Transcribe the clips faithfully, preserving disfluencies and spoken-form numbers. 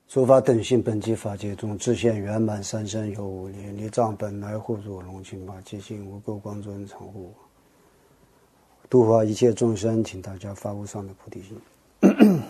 诸法等性本寂法界中，自现圆满三身有无念，离障本来护助龙清法界性无垢光尊常护，度化一切众生，请大家发无上的菩提心。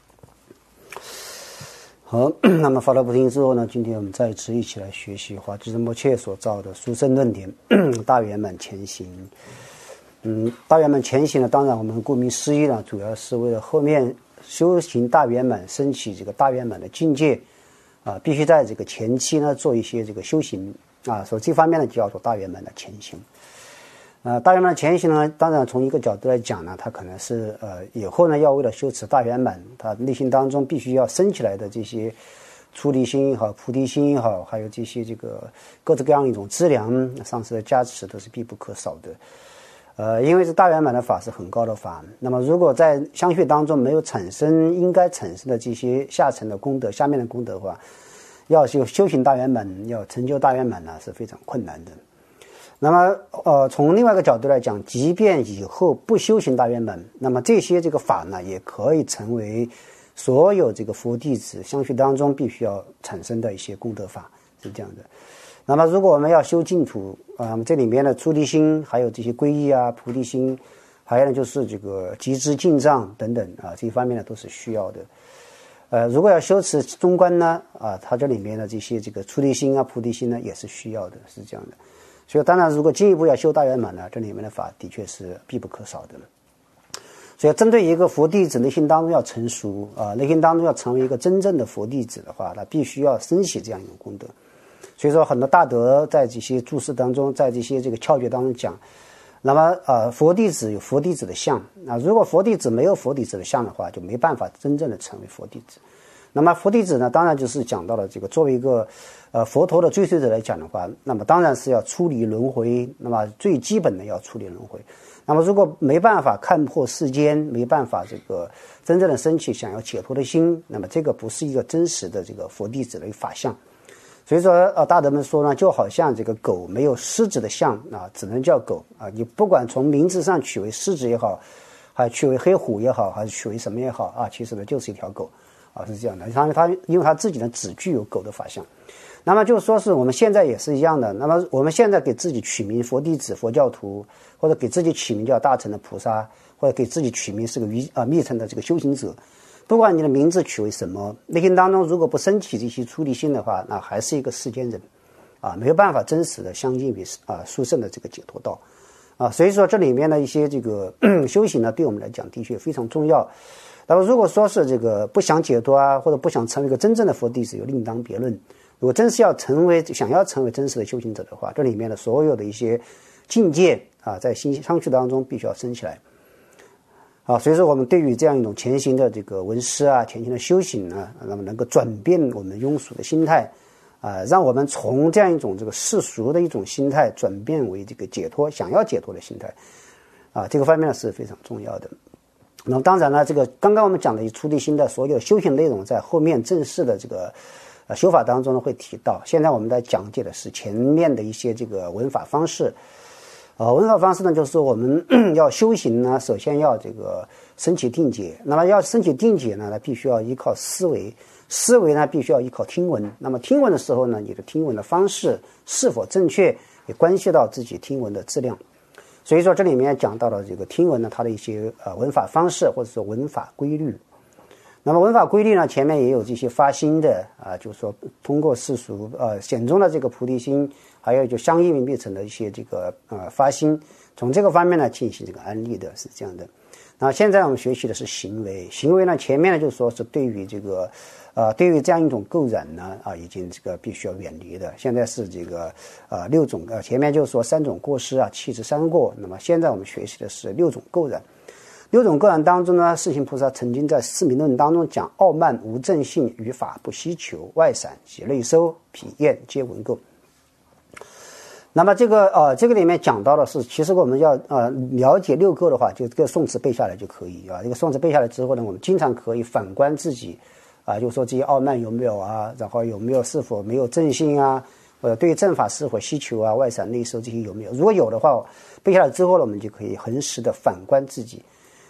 好，那么发了菩提心之后呢，今天我们再次一起来学习华智仁波切所造的殊胜论点大圆满前行。嗯，大圆满前行呢，当然我们顾名思义呢，主要是为了后面修行大圆满，升起这个大圆满的境界啊，必须在这个前期呢做一些这个修行啊，所以这方面呢就叫做大圆满的前行。呃，大圆满的前行呢，当然从一个角度来讲呢，它可能是呃以后呢要为了修持大圆满，他内心当中必须要升起来的这些出离心也好、菩提心也好，还有这些这个各式各样一种资粮上师的加持都是必不可少的。呃，因为这大圆满的法是很高的法，那么如果在相续当中没有产生应该产生的这些下层的功德、下面的功德的话，要修修行大圆满、要成就大圆满呢是非常困难的。那么，呃，从另外一个角度来讲，即便以后不修行大圆满，那么这些这个法呢，也可以成为所有这个佛弟子相续当中必须要产生的一些功德法，是这样的。那么如果我们要修净土啊、呃，这里面的出离心，还有这些皈依啊、菩提心，还有呢就是这个集资进藏等等啊，这一方面呢都是需要的。呃，如果要修持中观呢啊，它这里面的这些这个出离心啊、菩提心呢也是需要的，是这样的。所以当然如果进一步要修大圆满呢，这里面的法的确是必不可少的。所以针对一个佛弟子内心当中要成熟啊，内心当中要成为一个真正的佛弟子的话，那必须要升起这样一种功德。所以说很多大德在这些注释当中，在这些这个窍诀当中讲，那么呃佛弟子有佛弟子的相啊，如果佛弟子没有佛弟子的相的话，就没办法真正的成为佛弟子。那么佛弟子呢，当然就是讲到了这个作为一个呃佛陀的追随者来讲的话，那么当然是要出离轮回，那么最基本的要出离轮回。那么如果没办法看破世间，没办法这个真正的升起想要解脱的心，那么这个不是一个真实的这个佛弟子的法相。所以说呃大德们说呢，就好像这个狗没有狮子的相啊，只能叫狗啊，你不管从名字上取为狮子也好，还取为黑虎也好，还是取为什么也好啊，其实呢就是一条狗啊，是这样的。因为它因为它自己呢只具有狗的法相。那么就说是我们现在也是一样的，那么我们现在给自己取名佛弟子、佛教徒，或者给自己取名叫大乘的菩萨，或者给自己取名是个愚啊密乘的这个修行者，不管你的名字取为什么，内心当中如果不升起这些出离心的话，那还是一个世间人啊，没有办法真实的相近于啊殊胜的这个解脱道啊。所以说这里面的一些这个修行呢，对我们来讲的确非常重要。那么如果说是这个不想解脱啊，或者不想成为一个真正的佛弟子，又另当别论。如果真是要成为想要成为真实的修行者的话，这里面的所有的一些境界啊，在心相续当中必须要升起来啊。所以说我们对于这样一种前行的这个闻思啊，前行的修行呢，那么能够转变我们庸俗的心态啊，让我们从这样一种这个世俗的一种心态转变为这个解脱想要解脱的心态啊，这个方面呢是非常重要的。那么当然了，这个刚刚我们讲的出离心的所有修行内容，在后面正式的这个呃修法当中呢会提到。现在我们在讲解的是前面的一些这个闻法方式。呃，闻法方式呢，就是说我们要修行呢，首先要这个升起定解。那么要升起定解呢，那必须要依靠思维，思维呢必须要依靠听闻。那么听闻的时候呢，你的听闻的方式是否正确，也关系到自己听闻的质量。所以说这里面讲到了这个听闻呢，它的一些呃闻法方式，或者说闻法规律。那么闻法规律呢，前面也有这些发心的啊，就是说通过世俗呃显宗的这个菩提心，还有就相应于密乘的一些这个呃发心，从这个方面呢进行这个安利的，是这样的。那现在我们学习的是行为，行为呢前面呢就说是对于这个呃对于这样一种垢染呢啊已经这个必须要远离的。现在是这个呃六种呃前面就说三种过失啊，七十三过。那么现在我们学习的是六种垢染。六种垢染当中呢，世行菩萨曾经在四明论当中讲：傲慢、无正性、于法不希求、外散及内收、疲厌皆闻垢。那么这个呃，这个里面讲到的是，其实我们要呃了解六垢的话，就这个宋词背下来就可以啊。这个宋词背下来之后呢，我们经常可以反观自己啊，就说这些傲慢有没有啊，然后有没有是否没有正性啊，或者对正法是否希求啊，外散内收这些有没有？如果有的话，背下来之后呢，我们就可以恒时的反观自己。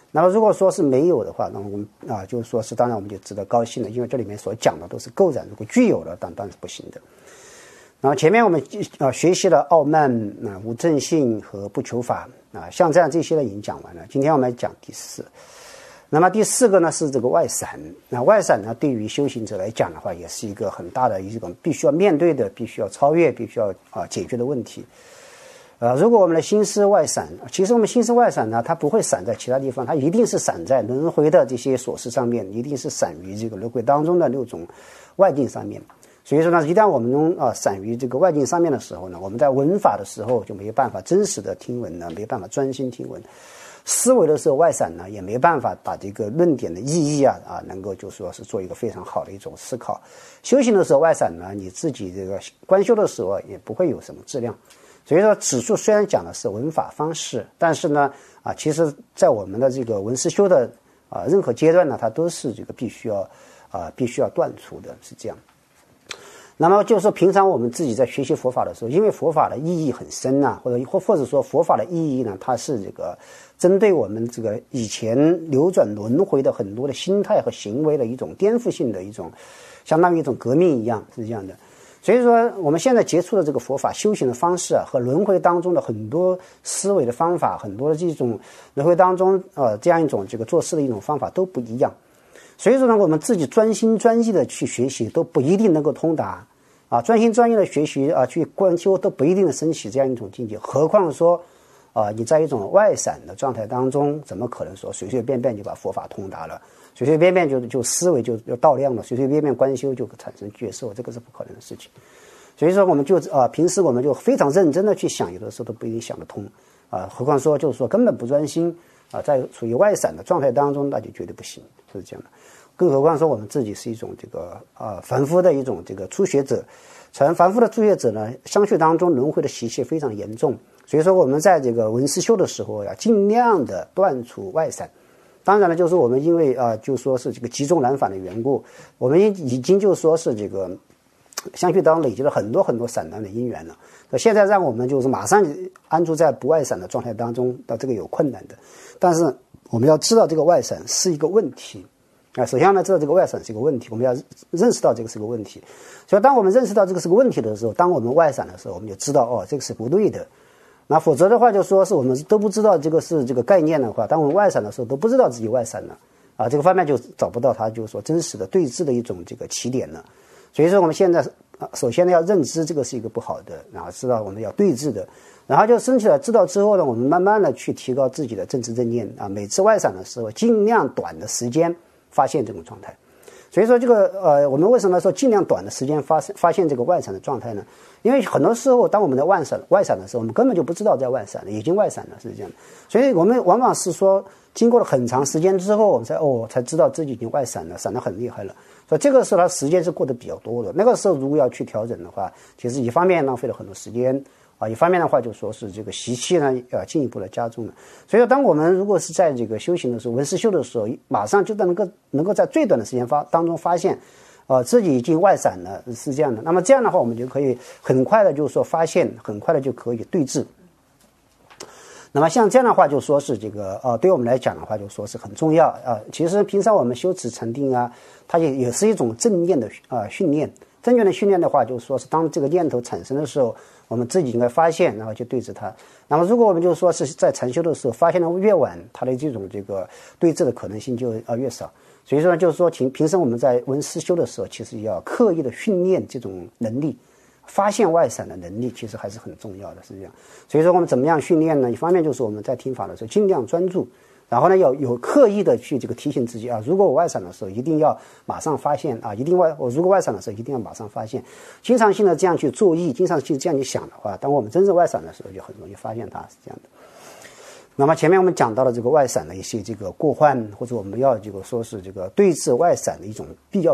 那么如果说是没有的话，那么我们啊，就是说是当然我们就值得高兴了，因为这里面所讲的都是构然，如果具有了，当当然是不行的。然后前面我们啊学习了傲慢啊、无正性和不求法啊，像这样这些呢已经讲完了。今天我们讲第四。那么第四个呢是这个外闪。那外闪呢对于修行者来讲的话，也是一个很大的一种必须要面对的、必须要超越、必须要啊解决的问题。呃，如果我们的心思外闪，其实我们心思外闪呢，它不会闪在其他地方，它一定是闪在轮回的这些琐事上面，一定是闪于这个轮回当中的六种外境上面。所以说呢，一旦我们啊闪于这个外境上面的时候呢，我们在闻法的时候就没有办法真实的听闻呢，没有办法专心听闻。思维的时候外闪呢，也没办法把这个论点的意义啊啊能够就说是做一个非常好的一种思考。修行的时候外闪呢，你自己这个观修的时候也不会有什么质量。所以说指数虽然讲的是闻法方式，但是呢啊，其实在我们的这个闻思修的啊任何阶段呢，它都是这个必须要啊必须要断除的，是这样。那么就是说，平常我们自己在学习佛法的时候，因为佛法的意义很深呐、啊，或者或或者说佛法的意义呢，它是这个针对我们这个以前流转轮回的很多的心态和行为的一种颠覆性的一种，相当于一种革命一样，是这样的。所以说，我们现在接触的这个佛法修行的方式啊，和轮回当中的很多思维的方法，很多的这种轮回当中呃这样一种这个做事的一种方法都不一样。所以说呢，我们自己专心专意的去学习都不一定能够通达啊，专心专意的学习啊，去观修都不一定能升起这样一种境界。何况说啊，你在一种外闪的状态当中，怎么可能说随随便便就把佛法通达了？随随便便就就思维就就到量了，随随便便观修就产生觉受，这个是不可能的事情。所以说，我们就啊，平时我们就非常认真的去想，有的时候都不一定想得通啊。何况说就是说根本不专心啊，在处于外闪的状态当中，那就绝对不行，是这样的。更何况说我们自己是一种这个啊凡夫的一种这个初学者，成凡夫的初学者呢，相续当中轮回的习气非常严重，所以说我们在这个闻思修的时候呀，尽量的断除外闪。当然了，就是我们因为啊，就说是这个集中难返的缘故，我们已经就说是这个相续当中累积了很多很多散乱的因缘了。那现在让我们就是马上安住在不外闪的状态当中，那这个有困难的。但是我们要知道这个外闪是一个问题啊。首先呢，知道这个外闪是一个问题，我们要认识到这个是个问题。所以当我们认识到这个是个问题的时候，当我们外闪的时候，我们就知道哦，这个是不对的。那否则的话，就说是我们都不知道这个是这个概念的话，当我们外闪的时候都不知道自己外闪了啊，这个方面就找不到它就是说真实的对峙的一种这个起点了。所以说我们现在啊，首先呢要认知这个是一个不好的，然后知道我们要对峙的，然后就升起来知道之后呢，我们慢慢的去提高自己的正知正念啊，每次外闪的时候尽量短的时间发现这种状态。所以说这个呃，我们为什么说尽量短的时间发发现这个外闪的状态呢？因为很多时候，当我们在外闪外闪的时候，我们根本就不知道在外闪了，已经外闪了，是这样的。所以我们往往是说，经过了很长时间之后，我们才哦才知道自己已经外闪了，闪得很厉害了。所以这个时候，他时间是过得比较多的。那个时候如果要去调整的话，其实一方面浪费了很多时间啊，一方面的话就说是这个习气呢要进一步的加重了。所以当我们如果是在这个修行的时候，闻思修的时候，马上就能够能够在最短的时间发当中发现。呃，自己已经外闪了，是这样的。那么这样的话，我们就可以很快的，就是说发现，很快的就可以对峙。那么像这样的话，就说是这个呃，对我们来讲的话，就说是很重要啊、呃。其实平常我们修持禅定啊，它也也是一种正念的啊、呃、训练。正念的训练的话，就是说是当这个念头产生的时候，我们自己应该发现，然后去对峙它。那么如果我们就是说是在禅修的时候发现的越晚，它的这种这个对峙的可能性就呃越少。所以说呢，就是说平平时我们在闻思修的时候，其实要刻意的训练这种能力，发现外闪的能力，其实还是很重要的，是这样。所以说我们怎么样训练呢？一方面就是我们在听法的时候尽量专注，然后呢要有刻意的去这个提醒自己啊，如果我外闪的时候，一定要马上发现啊，一定外我如果外闪的时候，一定要马上发现。经常性的这样去作意，经常性这样去想的话，当我们真正外闪的时候，就很容易发现它是这样的。那么前面我们讲到了这个外闪的一些这个过患，或者我们要这个说是这个对峙外闪的一种必要性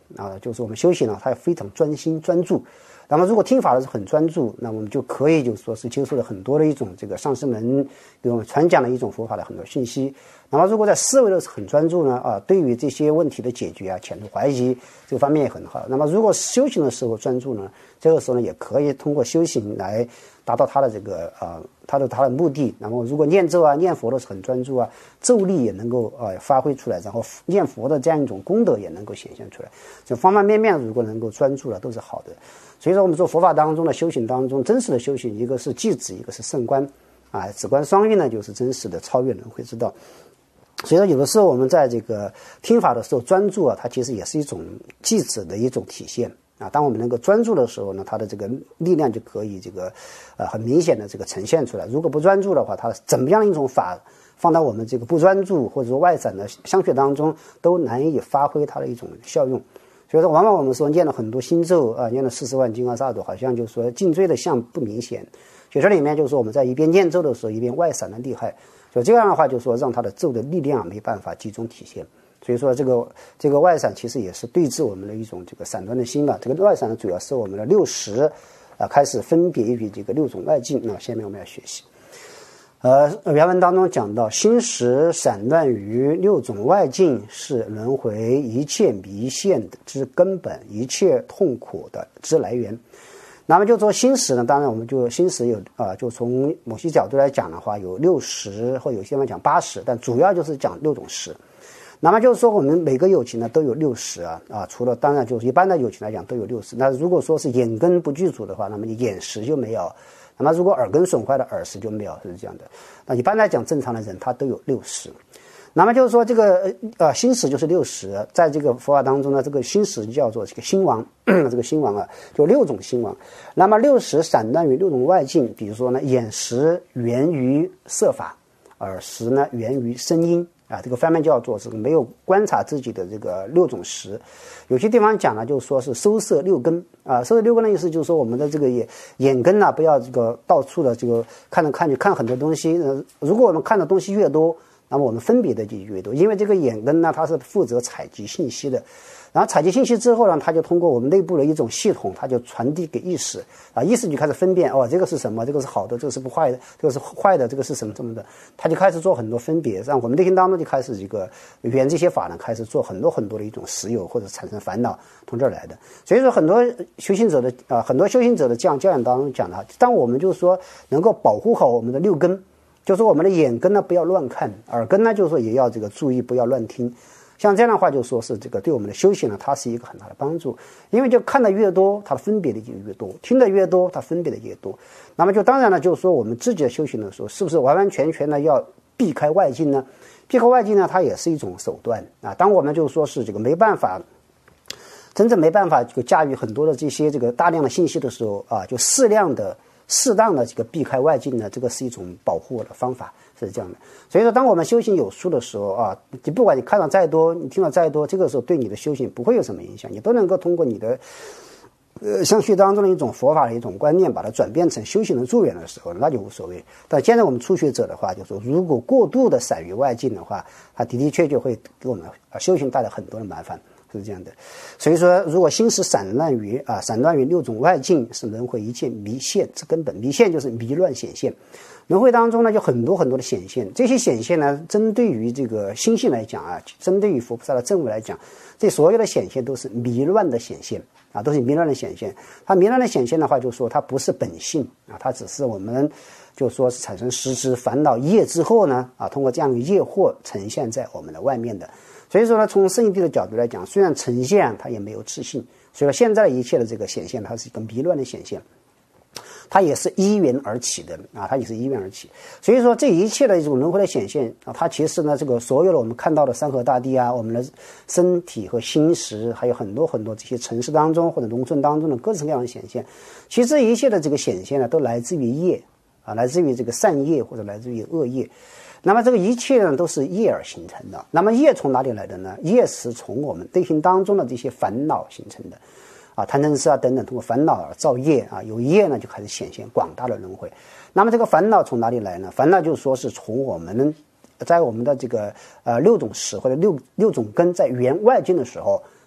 啊，就是我们修行呢，它非常专心专注。那么如果听法的是很专注，那我们就可以就是说是接受了很多的一种这个上师门给我们传讲的一种佛法的很多信息。那么如果在思维的是很专注呢，啊，对于这些问题的解决啊、遣除怀疑这个方面也很好。那么如果修行的时候专注呢，这个时候呢也可以通过修行来达到他的这个呃他的他的目的。那么如果念咒啊、念佛的是很专注啊，咒力也能够呃发挥出来，然后念佛的这样一种功德也能够显现出来。就方方面面如果能够专注了，都是好的。所以说我们说佛法当中的修行当中，真实的修行一个是寂止，一个是胜观啊，止观双运呢就是真实的超越轮回之道。所以说有的时候我们在这个听法的时候专注啊，它其实也是一种寂止的一种体现啊。当我们能够专注的时候呢，它的这个力量就可以这个呃很明显的这个呈现出来。如果不专注的话，它怎么样的一种法放到我们这个不专注或者说外散的相续当中，都难以发挥它的一种效用。所以说往往我们说念了很多心咒啊，念了四十万经啊啥的，好像就是说颈椎的相不明显。所以这里面就是说我们在一边念咒的时候，一边外散的厉害。所以这样的话，就是说让它的咒的力量没办法集中体现。所以说这个这个外散其实也是对治我们的一种这个散乱的心了。这个外散呢，主要是我们的六识啊开始分别于这个六种外境。那下面我们要学习。呃，原文当中讲到，心识散乱于六种外境，是轮回一切迷现之根本，一切痛苦的之来源。那么就说心识呢，当然我们就心识有啊、呃，就从某些角度来讲的话，有六识或有些地方讲八识，但主要就是讲六种识。那么就是说，我们每个有情呢都有六识啊啊，除了当然就是一般的有情来讲都有六识。那如果说是眼根不具足的话，那么你眼识就没有。那么如果耳根损坏的耳识就没有，是这样的。那一般来讲，正常的人他都有六识。那么就是说，这个呃心识就是六识，在这个佛法当中呢，这个心识叫做这个心王，这个心王啊，就六种心王。那么六识散乱于六种外境，比如说呢，眼识源于色法，耳识呢源于声音。啊，这个方面叫做这个没有观察自己的这个六种识。有些地方讲呢，就是说是收摄六根啊，收摄六根的意思就是说我们的这个眼眼根呢、啊，不要这个到处的这个看着看去看很多东西。呃，如果我们看的东西越多，那么我们分别的就越多，因为这个眼根呢，它是负责采集信息的。然后采集信息之后呢，它就通过我们内部的一种系统，它就传递给意识啊，意识就开始分辨哦，这个是什么，这个是好的，这个是不坏的，这个是坏的，这个是什么什么的，它就开始做很多分别，让我们内心当中就开始这个缘这些法呢，开始做很多很多的一种实有或者产生烦恼，从这儿来的。所以说，很多修行者的啊、呃，很多修行者的教教养当中讲的，当我们就是说能够保护好我们的六根，就是说我们的眼根呢不要乱看，耳根呢就是说也要这个注意不要乱听。像这样的话，就说是这个对我们的修行呢，它是一个很大的帮助。因为就看得越多，它的分别的就越多；听得越多，它分别的越多。那么就当然了，就是说我们自己的修行的时候，是不是完完全全的要避开外境呢？避开外境呢，它也是一种手段啊。当我们就说是这个没办法，真正没办法这个驾驭很多的这些这个大量的信息的时候啊，就适量的、适当的这个避开外境呢，这个是一种保护的方法。是这样的，所以说，当我们修行有数的时候啊，你不管你看到再多，你听到再多，这个时候对你的修行不会有什么影响，你都能够通过你的呃相续当中的一种佛法的一种观念，把它转变成修行的助缘的时候，那就无所谓。但现在我们初学者的话，就说如果过度的散于外境的话，它的的确确会给我们修行带来很多的麻烦。是这样的，所以说，如果心识散乱于啊，散乱于六种外境，是轮回一切迷现之根本。迷现就是迷乱显现。轮回当中呢，就很多很多的显现，这些显现呢，针对于这个心性来讲啊，针对于佛菩萨的正悟来讲，这所有的显现都是迷乱的显现啊，都是迷乱的显现。它迷乱的显现的话，就说它不是本性啊，它只是我们就说是产生实质烦恼业之后呢，啊，通过这样的业惑呈现在我们的外面的。所以说呢，从圣义谛的角度来讲，虽然呈现它也没有自性，所以说现在的一切的这个显现，它是一个迷乱的显现。它也是依缘而起的啊，它也是依缘而起。所以说，这一切的一种轮回的显现啊，它其实呢，这个所有的我们看到的山河大地啊，我们的身体和心识，还有很多很多这些城市当中或者农村当中的各种各样的显现，其实一切的这个显现呢，都来自于业啊，来自于这个善业或者来自于恶业。那么这个一切呢，都是业而形成的。那么业从哪里来的呢？业是从我们内心当中的这些烦恼形成的。啊，贪嗔痴啊等等，通过烦恼而造业啊，有业呢就开始显现广大的轮回。那么这个烦恼从哪里来呢？烦恼就是说是从我们在我们的这个呃六种识或者六六种根在缘外境的时候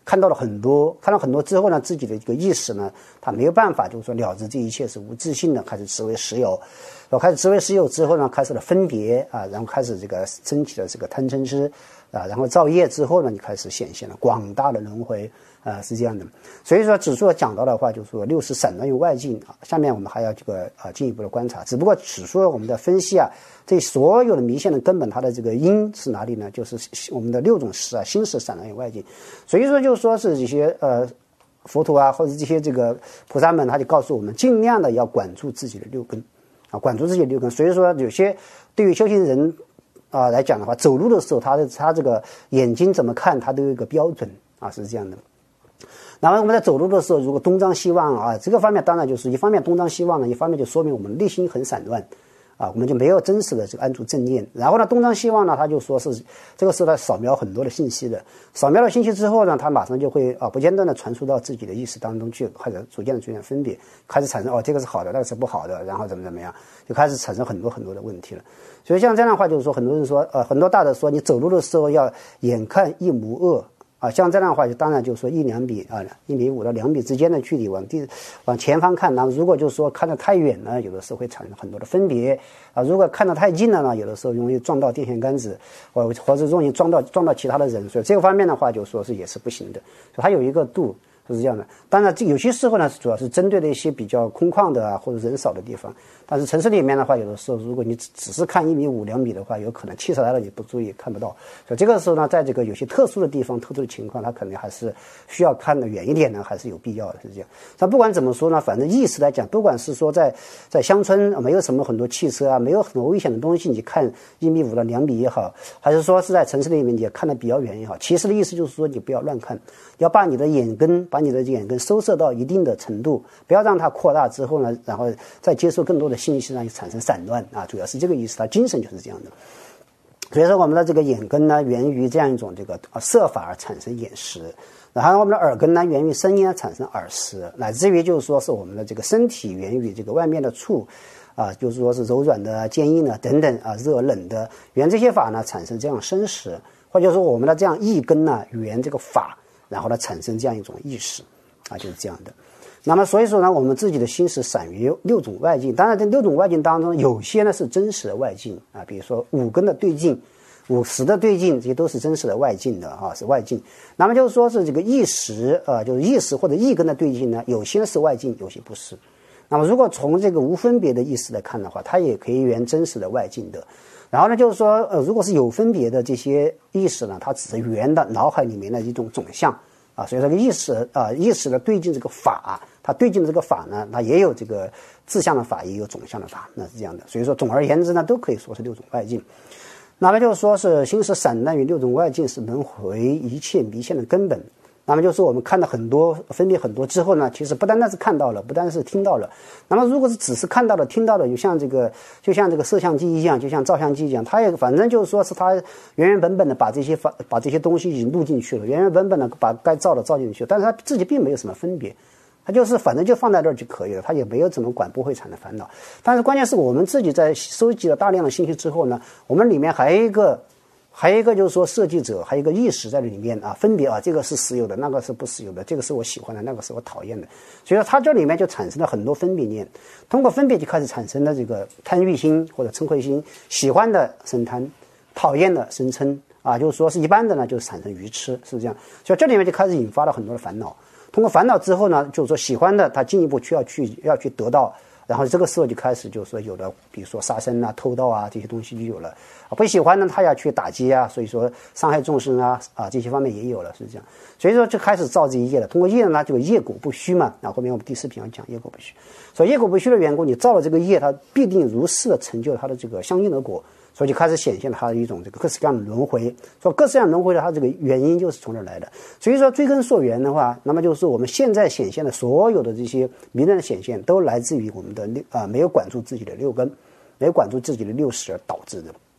看到了很多，看到很多之后呢，自己的这个意识呢，他没有办法，就是说了知这一切是无自性的，开始执为实有，然后开始执为实有之后呢，开始了分别啊，然后开始这个升起了这个贪嗔痴啊，然后造业之后呢，你开始显现了广大的轮回啊，是这样的。所以说，指数讲到的话，就是说六识散乱于外境啊，下面我们还要这个啊进一步的观察。只不过指数我们的分析啊，这所有的迷信的根本，它的这个因是哪里呢？就是我们的六种识啊，心识散乱于外境。所以说，就说是这些呃佛陀啊，或者这些这个菩萨们，他就告诉我们，尽量的要管住自己的六根啊，管住自己的六根。所以说，有些对于修行人啊来讲的话，走路的时候，他的他这个眼睛怎么看，他都有一个标准啊，是这样的。那么我们在走路的时候，如果东张西望啊，这个方面当然就是一方面东张西望呢，一方面就说明我们内心很散乱啊，我们就没有真实的这个安住正念。然后呢，东张西望呢，他就说是这个时候他扫描很多的信息的，扫描了信息之后呢，他马上就会啊不间断的传输到自己的意识当中去，开始逐渐的逐渐分别，开始产生哦这个是好的，那个是不好的，然后怎么怎么样，就开始产生很多很多的问题了。所以像这样的话，就是说很多人说呃很多大德说你走路的时候要眼看一目二。啊，像这样的话，就当然就是说一两米啊，一米五到两米之间的距离往地往前方看。那么如果就是说看得太远呢，有的时候会产生很多的分别啊。如果看得太近了呢，有的时候容易撞到电线杆子，或或者容易撞到撞到其他的人。所以这个方面的话，就说是也是不行的。所以它有一个度。是这样的，当然，这有些时候呢，主要是针对的一些比较空旷的啊，或者人少的地方。但是城市里面的话，有的时候如果你只是看一米五、两米的话，有可能汽车来了你不注意看不到。所以这个时候呢，在这个有些特殊的地方、特殊的情况，它可能还是需要看得远一点呢，还是有必要的，是这样。但不管怎么说呢，反正意识来讲，不管是说在在乡村没有什么很多汽车啊，没有很多危险的东西，你看一米五到两米也好，还是说是在城市里面你看得比较远也好，其实的意思就是说你不要乱看，要把你的眼根。把你的眼根收摄到一定的程度，不要让它扩大之后呢，然后再接受更多的信息，让你产生散乱啊，主要是这个意思。它精神就是这样的。所以说，我们的这个眼根呢，源于这样一种这个啊色法而产生眼识，然后我们的耳根呢，源于声音而产生耳识，乃至于就是说是我们的这个身体源于这个外面的触啊，就是说是柔软的、坚硬的等等啊，热冷的，源这些法呢产生这样生识，或者说我们的这样意根呢，源这个法。然后呢，产生这样一种意识，啊，就是这样的。那么，所以说呢，我们自己的心识散于六种外境。当然，这六种外境当中，有些呢是真实的外境啊，比如说五根的对境、五识的对境，这些都是真实的外境的啊，是外境。那么就是说是这个意识，呃，就是意识或者意根的对境呢，有些是外境，有些不是。那么，如果从这个无分别的意识来看的话，它也可以圆真实的外境的。然后呢，就是说，呃，如果是有分别的这些意识呢，它只是圆的脑海里面的一种总相啊，所以说意识啊、呃，意识的对境这个法，它对境的这个法呢，它也有这个自相的法，也有总相的法，那是这样的。所以说，总而言之呢，都可以说是六种外境。那么就是说是心识散乱于六种外境，是轮回一切迷现的根本。那么就是我们看到很多分别很多之后呢，其实不单单是看到了，不单是听到了。那么如果是只是看到了、听到了，就像这个就像这个摄像机一样，就像照相机一样，它也反正就是说是它原原本本的把这些把把这些东西已经录进去了，原原本本的把该照的照进去，但是它自己并没有什么分别。它就是反正就放在这儿就可以了，它也没有怎么管，不会产生烦恼。但是关键是我们自己在收集了大量的信息之后呢，我们里面还有一个。还有一个就是说，设计者还有一个意识在里面啊，分别啊，这个是实有的，那个是不实有的，这个是我喜欢的，那个是我讨厌的，所以说它这里面就产生了很多分别念，通过分别就开始产生了这个贪欲心或者嗔恚心，喜欢的生贪，讨厌的生嗔啊，就是说是一般的呢，就是产生愚痴，是这样，所以这里面就开始引发了很多的烦恼。通过烦恼之后呢，就是说喜欢的他进一步需要去要去得到。然后这个时候就开始就是说有了，比如说杀生啊、偷盗啊这些东西就有了。不喜欢呢，他要去打击啊，所以说伤害众生啊啊这些方面也有了，是这样。所以说就开始造这一业了。通过业呢，这个业果不虚嘛。那后面我们第四品要讲业果不虚。所以业果不虚的缘故，你造了这个业，它必定如是的成就它的这个相应的果。所以就开始显现了它的一种这个各式各样的轮回。说各式各样轮回的它这个原因就是从这儿来的。所以说追根溯源的话，那么就是我们现在显现的所有的这些迷乱的显现，都来自于我们的六啊、呃、没有管住自己的六根，没有管住自己的六识而导致的。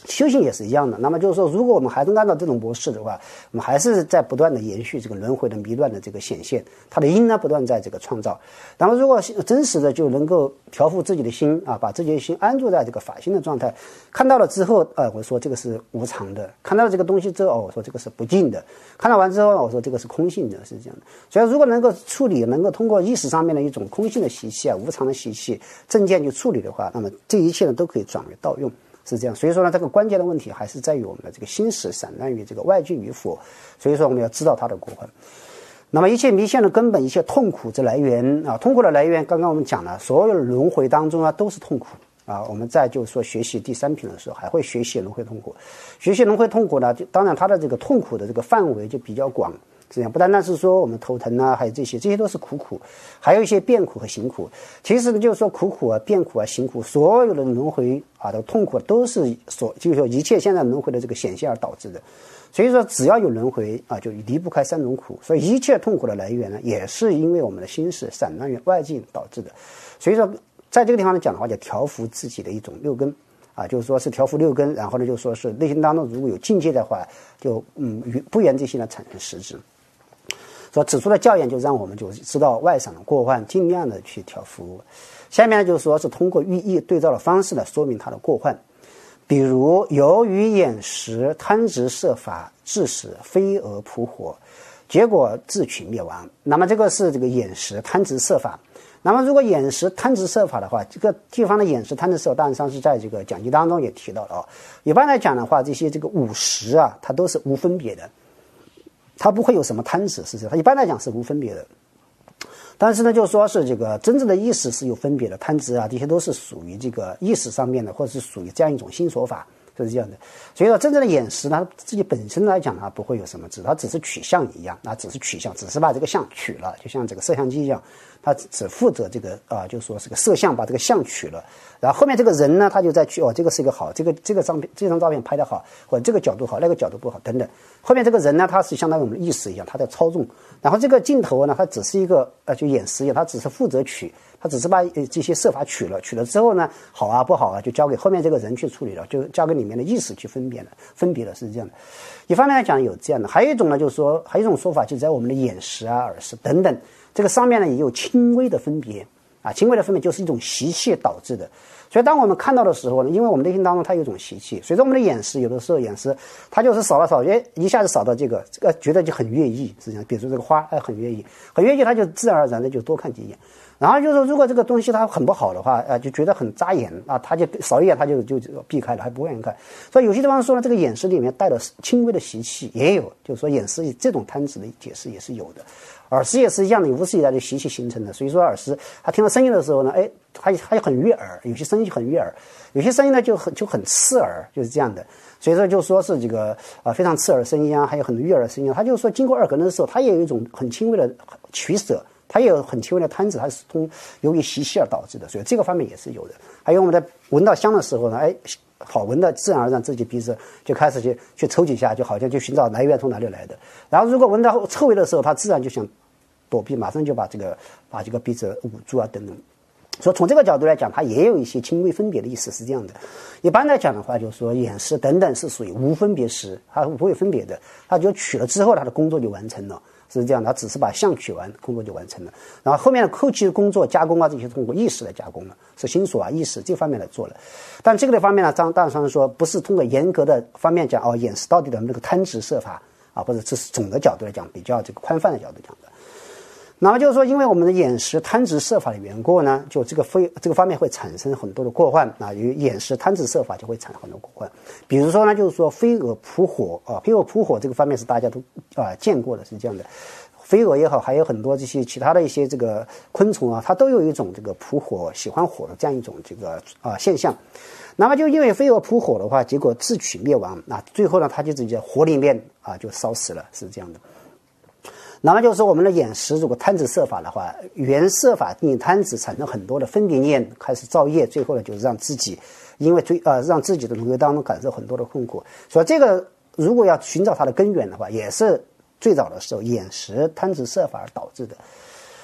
修行也是一样的。那么就是说，如果我们还是按照这种模式的话，我们还是在不断的延续这个轮回的迷乱的这个显现，它的因呢不断在这个创造。那么如果真实的就能够调伏自己的心啊，把自己的心安住在这个法心的状态，看到了之后，呃，我说这个是无常的；看到了这个东西之后，哦，我说这个是不净的；看到完之后，我说这个是空性的，是这样的。所以如果能够处理，能够通过意识上面的一种空性的习气啊、无常的习气、正见去处理的话，那么这一切呢都可以转为道用。是这样，所以说呢，这个关键的问题还是在于我们的这个心识散乱于这个外境与否，所以说我们要知道它的过患。那么一切迷陷的根本，一切痛苦之来源啊，痛苦的来源，刚刚我们讲了，所有的轮回当中啊都是痛苦啊。我们在就是说学习第三品的时候，还会学习轮回痛苦。学习轮回痛苦呢，就当然它的这个痛苦的这个范围就比较广。这样不单单是说我们头疼啊，还有这些，这些都是苦苦，还有一些变苦和行苦。其实呢，就是说苦苦啊、变苦啊、行苦，所有的轮回啊的痛苦都是所，就是说一切现在轮回的这个显现而导致的。所以说，只要有轮回啊，就离不开三种苦。所以一切痛苦的来源呢，也是因为我们的心识散乱于外境导致的。所以说，在这个地方来讲的话，叫调伏自己的一种六根。啊，就是说是调伏六根，然后呢，就说是内心当中如果有境界的话，就嗯不缘这些呢产生实质。所指出的教研就让我们就知道外伤的过患，尽量的去调伏。下面呢，就是说是通过寓意对照的方式呢，说明它的过患。比如由于眼识贪执色法，致使飞蛾扑火，结果自取灭亡。那么这个是这个眼识贪执色法。那么如果眼识贪执色法的话，这个地方的眼识贪执色，当然上是在这个讲记当中也提到了啊。一般来讲的话，这些这个五识啊，它都是无分别的。它不会有什么贪执，是这样，它一般来讲是无分别的。但是呢，就说是这个真正的意识是有分别的，贪执啊，这些都是属于这个意识上面的，或者是属于这样一种心所法，就是这样的。所以说，真正的眼识呢，自己本身来讲呢，不会有什么执，它只是取向一样，那只是取向，只是把这个相取了，就像这个摄像机一样，它只负责这个啊、呃，就说是个摄像把这个相取了，然后后面这个人呢，他就在去哦，这个是一个好，这个这个照片这张照片拍得好，或者这个角度好，那个角度不好等等。后面这个人呢，他是相当于我们的意识一样，他在操纵。然后这个镜头呢，它只是一个呃，就眼识一样，它只是负责取，它只是把这些设法取了，取了之后呢，好啊不好啊，就交给后面这个人去处理了，就交给里面的意识去分辨了，分别了，是这样的。一方面来讲有这样的，还有一种呢，就是说，还有一种说法，就在我们的眼识啊、耳识等等这个上面呢，也有轻微的分别啊，轻微的分别就是一种习气导致的。所以当我们看到的时候呢，因为我们内心当中它有一种习气，随着我们的眼识，有的时候眼识它就是扫了扫，哎，一下子扫到这个，这个觉得就很悦意，实际上，比如说这个花，哎，很悦意，很悦意，它就自然而然的就多看几眼。然后就是说，如果这个东西它很不好的话，呃，就觉得很扎眼啊，他就扫一眼，他就就就避开了，还不愿意看。所以有些地方说呢，这个眼识里面带了轻微的习气，也有，就是说眼识这种贪执的解释也是有的。耳识也是一样的，无始以来的习气形成的。所以说耳识，他听到声音的时候呢，哎，他他很悦耳，有些声音很悦耳，有些声音呢就很就很刺耳，就是这样的。所以说就说是这个啊、呃、非常刺耳的声音啊，还有很悦耳的声音啊，他就说经过耳根的时候，他也有一种很轻微的取舍。它也有很轻微的贪执，它是从由于习气而导致的，所以这个方面也是有的。还有我们在闻到香的时候呢，哎，好闻的，自然而然自己鼻子就开始去去抽几下，就好像就寻找来源从哪里来的。然后如果闻到臭味的时候，它自然就想躲避，马上就把这个把这个鼻子捂住啊等等。所以从这个角度来讲，它也有一些轻微分别的意思，是这样的。一般来讲的话，就是说眼识等等是属于无分别识，它不会分别的，它就取了之后，它的工作就完成了。是这样的，他只是把相取完，工作就完成了。然后后面的后期的工作加工啊，这些通过意识来加工了，是心所啊、意识这方面来做了。但这个的方面呢，张大上说不是通过严格的方面讲哦，眼识到底的那个贪执色法啊，或者这是总的角度来讲，比较这个宽泛的角度讲的。那么就是说，因为我们的眼识贪执色法的缘故呢，就这个非这个方面会产生很多的过患啊。由于眼识贪执色法就会产生很多过患。比如说呢，就是说飞蛾扑火啊，飞蛾扑火这个方面是大家都啊见过的，是这样的。飞蛾也好，还有很多这些其他的一些这个昆虫啊，它都有一种这个扑火、喜欢火的这样一种这个啊现象。那么就因为飞蛾扑火的话，结果自取灭亡啊，最后呢，它就直接火里面啊就烧死了，是这样的。那么就是说，我们的眼识如果贪执色法的话，原色法定贪执产生很多的分别念，开始造业，最后呢就是让自己因为追呃让自己的轮回当中感受很多的痛苦。所以这个如果要寻找它的根源的话，也是最早的时候眼识贪执色法而导致的。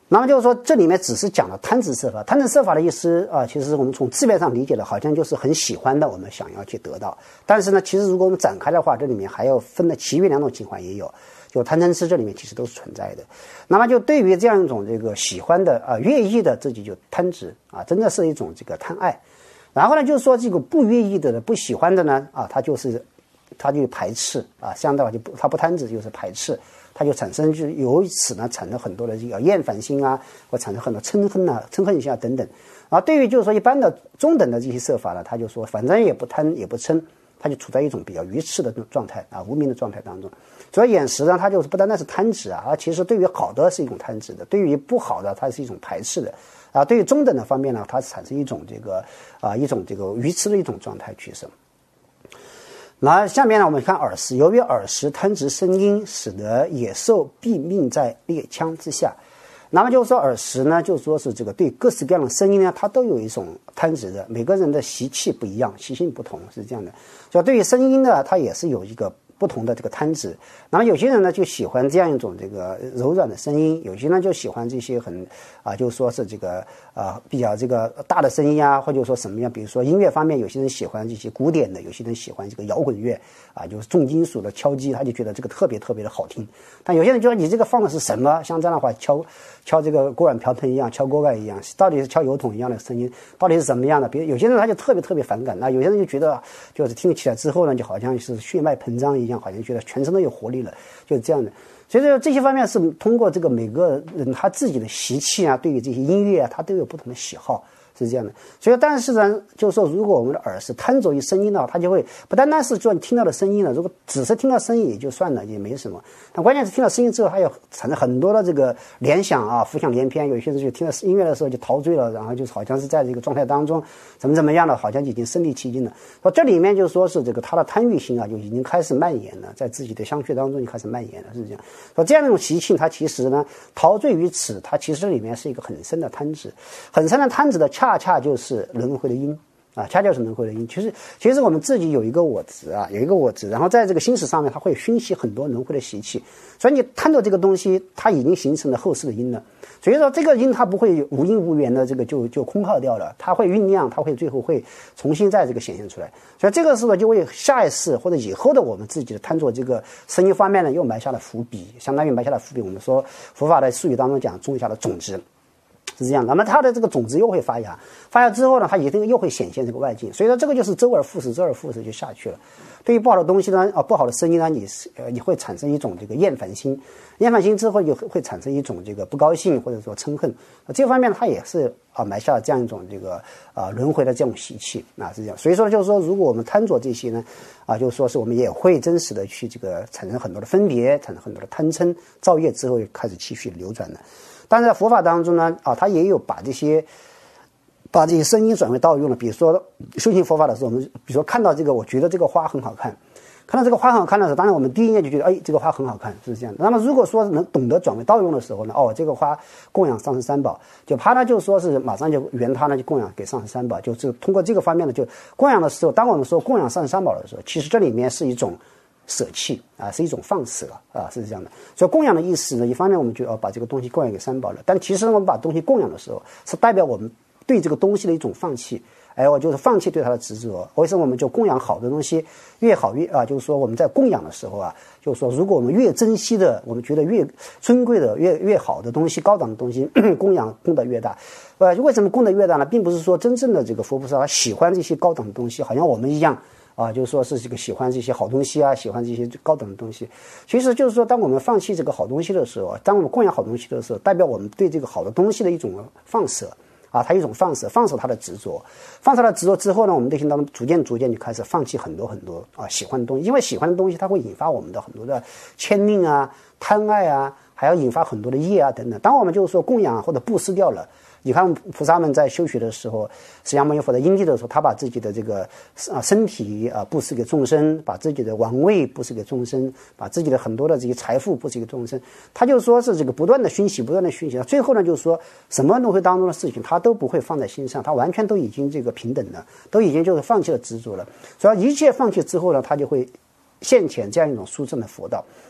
那么就是说，这里面只是讲了贪执色法。贪执色法的意思啊，其实我们从字面上理解的，好像就是很喜欢的，我们想要去得到。但是呢，其实如果我们展开的话，这里面还有分的其余两种情况也有，就贪嗔痴这里面其实都是存在的。那么就对于这样一种这个喜欢的啊、乐意的，自己就贪执啊，真的是一种这个贪爱。然后呢，就是说这个不乐意的、不喜欢的呢啊，他就是他就排斥啊，相对来就不他不贪执就是排斥。它就产生，就由此呢产生很多的这个厌烦心啊，或产生很多嗔恨啊、嗔恨心啊等等。而对于就是说一般的中等的这些色法呢，他就说反正也不贪也不嗔，他就处在一种比较愚痴的状态啊、无明的状态当中。所以眼识呢，它就是不单单是贪执啊，而其实对于好的是一种贪执的，对于不好的它是一种排斥的啊。对于中等的方面呢，它产生一种这个啊一种这个愚痴的一种状态取胜。那下面呢，我们看耳识。由于耳识贪执声音，使得野兽毙命在猎枪之下。那么就是说，耳识呢，就说是这个对各式各样的声音呢，它都有一种贪执的。每个人的习气不一样，习性不同，是这样的。所以对于声音呢，它也是有一个不同的这个贪执。那么有些人呢就喜欢这样一种这个柔软的声音，有些人就喜欢这些很啊，就是说是这个啊比较这个大的声音啊，或者说什么样，比如说音乐方面，有些人喜欢这些古典的，有些人喜欢这个摇滚乐啊，就是重金属的敲击，他就觉得这个特别特别的好听。但有些人就说你这个放的是什么？像这样的话，敲敲这个锅碗瓢盆一样，敲锅盖一样，到底是敲油桶一样的声音，到底是什么样的？比如有些人他就特别特别反感，那有些人就觉得就是听起来之后呢，就好像是血脉膨胀一样，好像觉得全身都有活力了，就是这样的。所以说这些方面是通过这个每个人他自己的习气啊，对于这些音乐啊，他都有不同的喜好，是这样的。所以但是呢，就是说如果我们的耳是贪着于声音的话，他就会不单单是说你听到的声音了，如果只是听到声音也就算了，也没什么。但关键是听到声音之后，还有产生很多的这个联想啊，浮想联翩。有些人就听到音乐的时候就陶醉了，然后就好像是在这个状态当中怎么怎么样的，好像已经身临其境了。说这里面就说是这个他的贪欲心啊，就已经开始蔓延了，在自己的相续当中就开始蔓延了，是这样。说这样的一种习性，它其实呢陶醉于此，它其实里面是一个很深的贪执，很深的贪执的，恰恰就是轮回的因啊，恰恰是轮回的因。其实，其实我们自己有一个我执啊，有一个我执，然后在这个心识上面，它会熏习很多轮回的习气。所以你贪着这个东西，它已经形成了后世的因了。所以说这个因它不会无因无缘的这个就就空耗掉了，它会酝酿，它会最后会重新再这个显现出来。所以这个时候就为下一世或者以后的我们自己的贪着这个声音方面呢，又埋下了伏笔，相当于埋下了伏笔。我们说佛法的术语当中讲种下了种子。是这样，那么它的这个种子又会发芽，发芽之后呢，它一定又会显现这个外境，所以说这个就是周而复始，周而复始就下去了。对于不好的东西呢，啊不好的声音呢，你呃你会产生一种这个厌烦心，厌烦心之后就会产生一种这个不高兴或者说嗔恨，啊这方面它也是啊埋下了这样一种这个啊轮回的这种习气啊是这样。所以说就是说，如果我们贪着这些呢，啊就是说是我们也会真实的去这个产生很多的分别，产生很多的贪嗔造业之后开始继续流转的。但是在佛法当中呢，啊，它也有把这些把这些声音转为道用了。比如说修行佛法的时候，我们比如说看到这个，我觉得这个花很好看，看到这个花很好看的时候，当然我们第一眼就觉得，哎，这个花很好看，是这样的。那么如果说能懂得转为道用的时候呢，哦，这个花供养上师三宝，就怕呢就说是马上就圆它呢就供养给上师三宝，就是通过这个方面呢，就供养的时候，当我们说供养上师三宝的时候，其实这里面是一种舍弃啊，是一种放舍啊，是这样的。所以供养的意思呢，一方面我们就要把这个东西供养给三宝了，但其实我们把东西供养的时候，是代表我们对这个东西的一种放弃。哎，我就是放弃对它的执着。为什么我们就供养好的东西越好越啊？就是说我们在供养的时候啊，就是说如果我们越珍惜的，我们觉得越尊贵的、越越好的东西、高档的东西，供养功德越大。呃，为什么功德越大呢？并不是说真正的这个佛菩萨他喜欢这些高档的东西，好像我们一样。啊，就是说是这个喜欢这些好东西啊，喜欢这些高等的东西。其实就是说，当我们放弃这个好东西的时候，当我们供养好东西的时候，代表我们对这个好的东西的一种放舍啊，它一种放舍，放舍它的执着，放舍它的执着之后呢，我们内心当中逐渐逐渐就开始放弃很多很多啊喜欢的东西，因为喜欢的东西它会引发我们的很多的牵令啊、贪爱啊，还要引发很多的业啊等等。当我们就是说供养或者布施掉了。你看菩萨们在修学的时候，释迦牟尼佛的因地的时候，他把自己的这个啊身体啊布施给众生，把自己的王位布施给众生，把自己的很多的这些财富布施给众生。他就说是这个不断的熏习，不断的熏习，最后呢就是说什么轮回当中的事情他都不会放在心上，他完全都已经这个平等了，都已经就是放弃了执着了。所以一切放弃之后呢，他就会现前这样一种殊胜的佛道。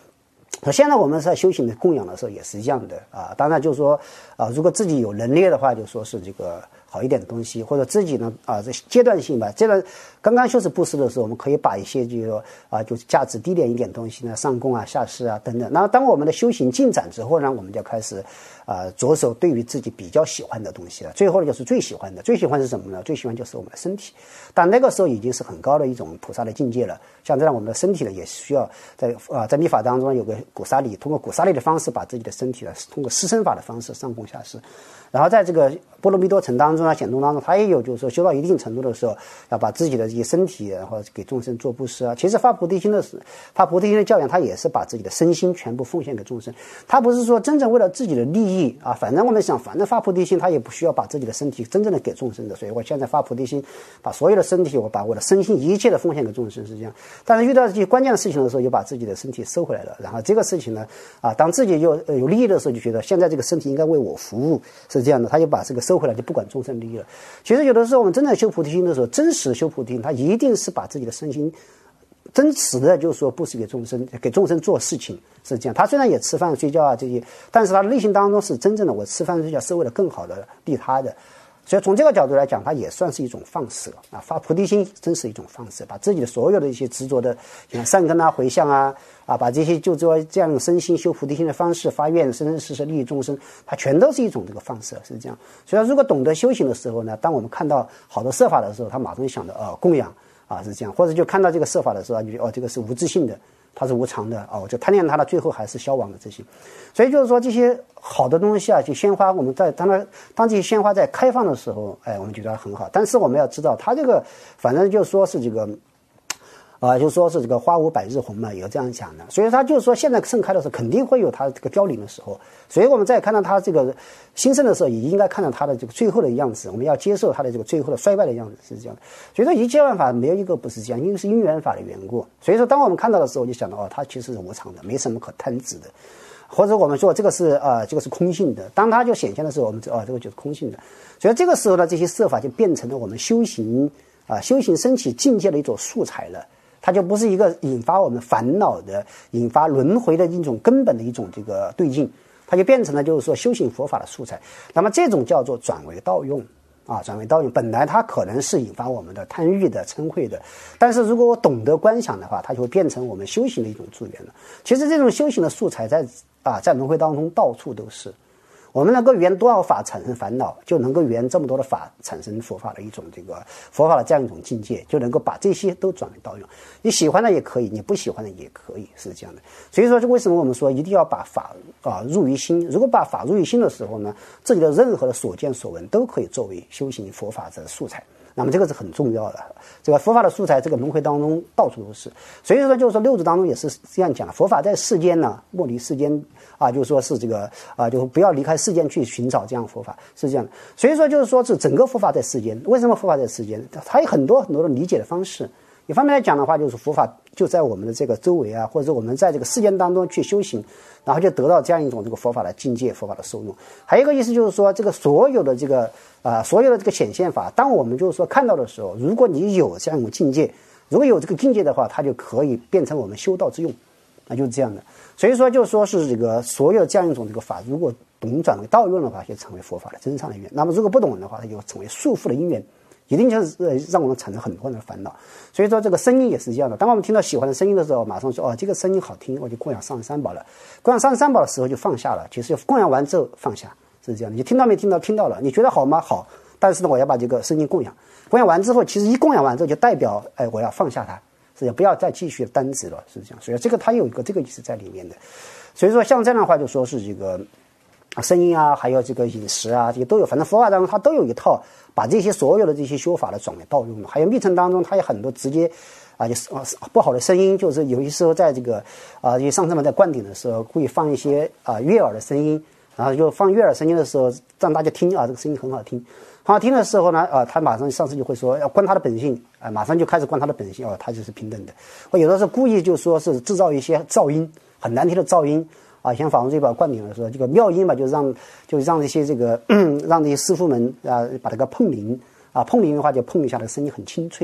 现在我们在修行的供养的时候也是一样的啊，当然就是说啊，如果自己有能力的话，就说是这个好一点的东西，或者自己呢啊，这阶段性吧，阶段刚刚修持布施的时候，我们可以把一些这个啊，就是价值低廉一点东西呢，上供啊、下施啊等等。那当我们的修行进展之后呢，我们就开始啊，着手对于自己比较喜欢的东西了。最后就是最喜欢的，最喜欢是什么呢？最喜欢就是我们的身体。但那个时候已经是很高的一种菩萨的境界了。像这样，我们的身体呢，也需要在啊，在密法当中有个古沙利，通过古沙利的方式，把自己的身体呢，通过施身法的方式上供下施。然后在这个波罗蜜多城当中啊，显宗当中，他也有就是说修到一定程度的时候，要把自己的这些身体然后给众生做布施啊。其实发菩提心的是发菩提心的教养，他也是把自己的身心全部奉献给众生。他不是说真正为了自己的利益啊，反正我们想，反正发菩提心，他也不需要把自己的身体真正的给众生的。所以我现在发菩提心，把所有的身体，我把我的身心一切的奉献给众生，是这样。但是遇到这些关键的事情的时候，又把自己的身体收回来了。然后这个事情呢，啊，当自己有有利益的时候，就觉得现在这个身体应该为我服务，是这样的，他就把这个收回来，就不管众生利益了。其实有的时候我们真正修菩提心的时候，真实修菩提心，他一定是把自己的身心真实的就是说布施给众生，给众生做事情，是这样。他虽然也吃饭睡觉啊这些，但是他的内心当中是真正的我吃饭睡觉是为了更好的利他的。所以从这个角度来讲，它也算是一种放舍啊，发菩提心真是一种放舍，把自己的所有的一些执着的，像善根啊、回向啊，啊，把这些就说这样身心修菩提心的方式发愿，生生世世利益众生，它全都是一种这个放舍，是这样。所以如果懂得修行的时候呢，当我们看到好的设法的时候，他马上就想到哦，供养啊，是这样，或者就看到这个设法的时候，就觉得哦，这个是无自性的。它是无常的哦，就贪恋它的，最后还是消亡的这些。所以就是说，这些好的东西啊，就鲜花，我们在当它当这些鲜花在开放的时候，哎，我们觉得很好。但是我们要知道，它这个反正就说是这个。啊、呃，就说是这个花无百日红嘛，有这样讲的，所以他就是说现在盛开的时候，肯定会有它这个凋零的时候，所以我们在看到它这个兴盛的时候，也应该看到它的这个最后的样子，我们要接受它的这个最后的衰败的样子，是这样的。所以说一切万法没有一个不是这样，因为是因缘法的缘故。所以说当我们看到的时候，就想到哦，它其实是无常的，没什么可贪执的，或者我们说这个是啊、呃，这个是空性的。当它就显现的时候，我们知道哦，这个就是空性的。所以这个时候呢，这些色法就变成了我们修行啊、呃、修行升起境界的一种素材了。它就不是一个引发我们烦恼的、引发轮回的一种根本的一种这个对境，它就变成了就是说修行佛法的素材。那么这种叫做转为道用啊，转为道用。本来它可能是引发我们的贪欲的、嗔恚的，但是如果我懂得观想的话，它就会变成我们修行的一种助缘了。其实这种修行的素材在啊在轮回当中到处都是。我们能够缘多少法产生烦恼，就能够缘这么多的法产生佛法的一种这个佛法的这样一种境界，就能够把这些都转为道用。你喜欢的也可以，你不喜欢的也可以，是这样的。所以说，为什么我们说一定要把法啊入于心？如果把法入于心的时候呢，自己的任何的所见所闻都可以作为修行佛法的素材。那么这个是很重要的，这个佛法的素材，这个轮回当中到处都是。所以说，就是说六祖当中也是这样讲的：佛法在世间呢，莫离世间啊，就是说是这个啊，就不要离开世间去寻找这样佛法，是这样的。所以说，就是说是整个佛法在世间。为什么佛法在世间？它有很多很多的理解的方式。一方面来讲的话，就是佛法就在我们的这个周围啊，或者我们在这个世间当中去修行，然后就得到这样一种这个佛法的境界、佛法的受用。还有一个意思就是说，这个所有的这个啊、呃，所有的这个显现法，当我们就是说看到的时候，如果你有这样一种境界，如果有这个境界的话，它就可以变成我们修道之用，那就是这样的。所以说，就说是这个所有这样一种这个法，如果懂转为道用的话，就成为佛法的真上的因缘；那么如果不懂的话，它就成为束缚的因缘。一定就是呃让我们产生很多的烦恼。所以说这个声音也是这样的，当我们听到喜欢的声音的时候，马上说哦这个声音好听，我就供养上三宝了。供养上三宝的时候就放下了，其实供养完之后放下，是这样的。你听到没听到？听到了，你觉得好吗？好，但是呢我要把这个声音供养。供养完之后，其实一供养完之后就代表哎我要放下它，是不要再继续单执了，是这样。所以这个它有一个这个意思在里面的。所以说像这样的话就说是这个声音啊，还有这个饮食啊，这些都有，反正佛法当中它都有一套把这些所有的这些修法的转为道用的。还有密乘当中它有很多直接啊，就是啊不好的声音，就是有些时候在这个啊，这些上师们在灌顶的时候故意放一些啊悦耳的声音，然后就放悦耳声音的时候让大家听啊，这个声音很好听。很好听的时候呢，啊，他马上上师就会说要观他的本性，啊，马上就开始观他的本性，哦，他就是平等的。或有的时候故意就说是制造一些噪音，很难听的噪音。啊，像法王这把灌顶的时候，这个妙音嘛，就让就让这些这个让这些师傅们啊，把这个碰铃啊，碰铃的话就碰一下，这个声音很清脆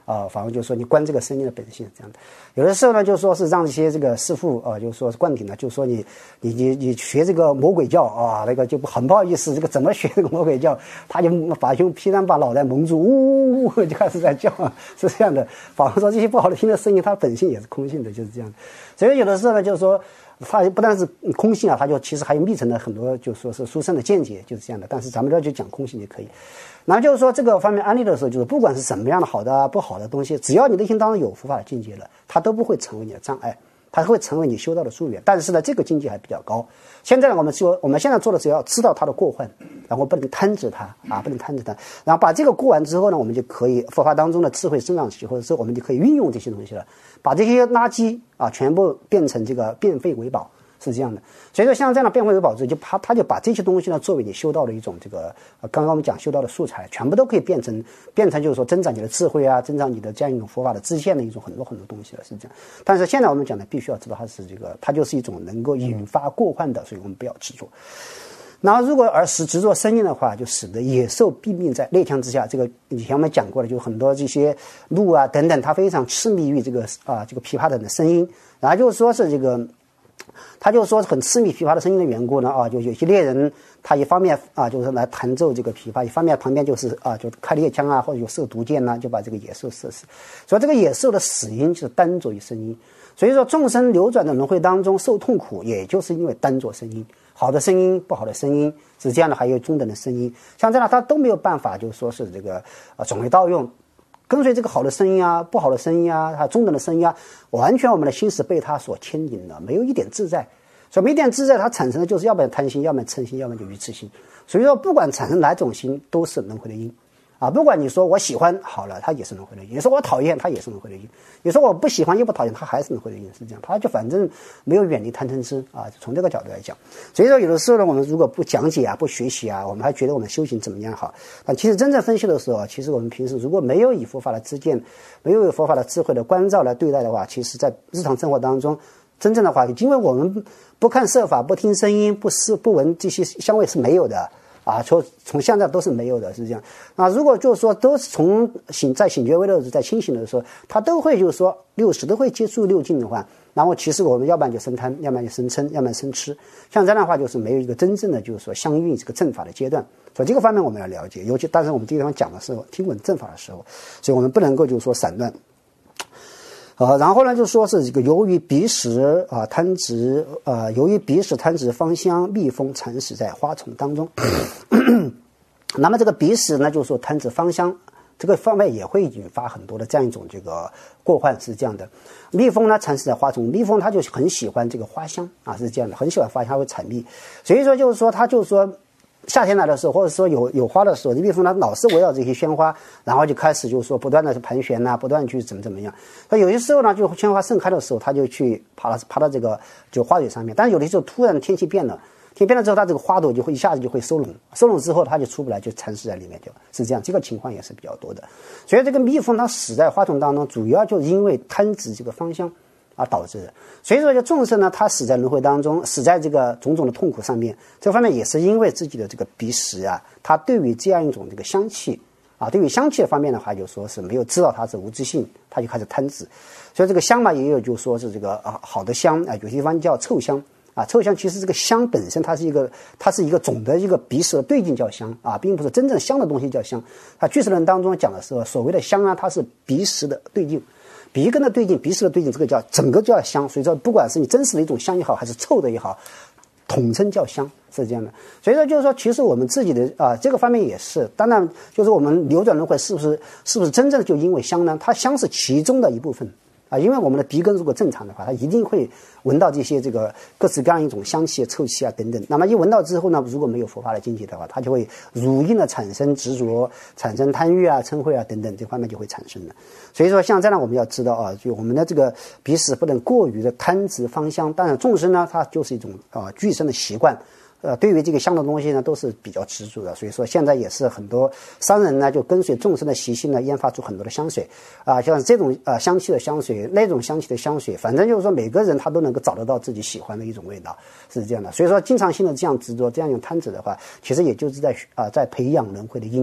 啊，反而就是说你观这个声音的本性这样的。有的时候呢，就说是让一些这个师傅啊，就是说是灌顶呢，就说你你你你学这个魔鬼教啊，那个就很不好意思，这个怎么学这个魔鬼教？他就把用披上把脑袋蒙住，呜呜呜就开始在叫，是这样的。反而说这些不好的听的声音，它本性也是空性的，就是这样的。所以有的时候呢，就是说。它不但是空性啊，它就其实还有密层的很多，就说是殊胜的见解，就是这样的。但是咱们这就讲空性就可以。然后就是说这个方面安利的时候，就是不管是什么样的好的、啊、不好的东西，只要你内心当中有佛法的境界了，它都不会成为你的障碍，它会成为你修道的助缘。但是呢，这个境界还比较高。现在呢，我们说我们现在做的只要知道它的过患，然后不能贪执它啊，不能贪执它。然后把这个过完之后呢，我们就可以佛法当中的智慧生长起，或者说我们就可以运用这些东西了，把这些垃圾啊全部变成这个变废为宝。是这样的，所以说像这样的变废为宝之后，就他他就把这些东西呢作为你修道的一种这个，呃，刚刚我们讲修道的素材，全部都可以变成变成就是说增长你的智慧啊，增长你的这样一种佛法的知见的一种很多很多东西了，是这样。但是现在我们讲的必须要知道它是这个，它就是一种能够引发过患的，所以我们不要执着。然后如果而使执着生硬的话，就使得野兽毙命在猎枪之下。这个以前我们讲过的，就很多这些鹿啊等等，它非常痴迷于这个啊这个琵琶等的声音，然后就是说是这个。他就说很痴迷琵琶的声音的缘故呢啊，就有些猎人他一方面啊就是来弹奏这个琵琶，一方面旁边就是啊就开猎枪啊或者有射毒箭呐、啊，就把这个野兽射死。所以这个野兽的死因就是单着于声音。所以说众生流转的轮回当中受痛苦，也就是因为单着声音，好的声音、不好的声音是这样的，还有中等的声音，像这样他都没有办法，就是说是这个啊转为道用。跟随这个好的声音啊，不好的声音啊，它中等的声音啊，完全我们的心是被它所牵引的，没有一点自在。所以没一点自在，它产生的就是要不然贪心，要不然嗔心，要不然就愚痴心。所以说，不管产生哪种心，都是轮回的因。啊，不管你说我喜欢好了，它也是轮回的因；你说我讨厌，它也是轮回的因；你说我不喜欢又不讨厌，它还是轮回的因，是这样。它就反正没有远离贪嗔痴啊。从这个角度来讲，所以说有的时候呢，我们如果不讲解啊，不学习啊，我们还觉得我们修行怎么样好。但其实真正分析的时候，其实我们平时如果没有以佛法的知见，没有以佛法的智慧的关照来对待的话，其实在日常生活当中，真正的话，因为我们不看色法，不听声音，不视不闻这些香味是没有的。啊，从从现在都是没有的，是这样。那如果就是说都是从醒在醒觉微乐在清醒的时候，他都会就是说六识都会接触六境的话，然后其实我们要不然就生贪，要不然就生嗔，要不然生痴。像这样的话，就是没有一个真正的就是说相应这个正法的阶段。所以这个方面我们要了解，尤其但是我们这个地方讲的时候，听闻正法的时候，所以我们不能够就是说散乱。呃，然后呢，就说是这个由于鼻识啊贪执，呃，由于鼻识贪执芳香，蜜蜂缠死在花丛当中。那么这个鼻识呢，就是说贪执芳香，这个方面也会引发很多的这样一种这个过患，是这样的。蜜蜂呢缠死在花丛，蜜蜂它就很喜欢这个花香啊，是这样的，很喜欢花香，它会采蜜。所以说就是说，它就是说。夏天来的时候，或者说有有花的时候，蜜蜂它老是围绕这些鲜花，然后就开始就是说不断的盘旋呐、啊，不断去怎么怎么样。那有些时候呢，就鲜花盛开的时候，它就去爬到爬到这个就花蕊上面。但是有的时候突然天气变了，天变了之后，它这个花朵就会一下子就会收拢，收拢之后它就出不来，就缠死在里面，就是这样。这个情况也是比较多的。所以这个蜜蜂它死在花丛当中，主要就是因为贪执这个芳香。而导致的，所以说，就众生呢，他死在轮回当中，死在这个种种的痛苦上面，这方面也是因为自己的这个鼻识啊，他对于这样一种这个香气啊，对于香气的方面的话，就说是没有知道它是无自性，他就开始贪执。所以这个香嘛，也有就说是这个啊好的香啊，有些地方叫臭香啊，臭香其实这个香本身它是一个，它是一个总的一个鼻识的对境叫香啊，并不是真正香的东西叫香。它俱舍论当中讲的时候，所谓的香啊，它是鼻识的对境。鼻根的对境，鼻识的对境，这个叫整个叫香。所以说，不管是你真实的一种香也好，还是臭的也好，统称叫香，是这样的。所以说，就是说，其实我们自己的啊、呃、这个方面也是。当然，就是我们流转轮回是不是是不是真正的就因为香呢？它香是其中的一部分啊，因为我们的鼻根如果正常的话，它一定会闻到这些这个各式各样一种香气、臭气啊等等。那么一闻到之后呢，如果没有佛法的境界的话，它就会如因的产生执着、产生贪欲啊、嗔恚啊等等，这方面就会产生了。所以说，像这样我们要知道啊，就我们的这个鼻识不能过于的贪执芳香。当然，众生呢，它就是一种啊具生的习惯。呃，对于这个香的东西呢，都是比较执着的，所以说现在也是很多商人呢，就跟随众生的习性呢，研发出很多的香水啊、呃，像这种啊、呃、香气的香水，那种香气的香水，反正就是说每个人他都能够找得到自己喜欢的一种味道，是这样的。所以说，经常性的这样执着、这样用贪执的话，其实也就是在啊、呃、在培养轮回的因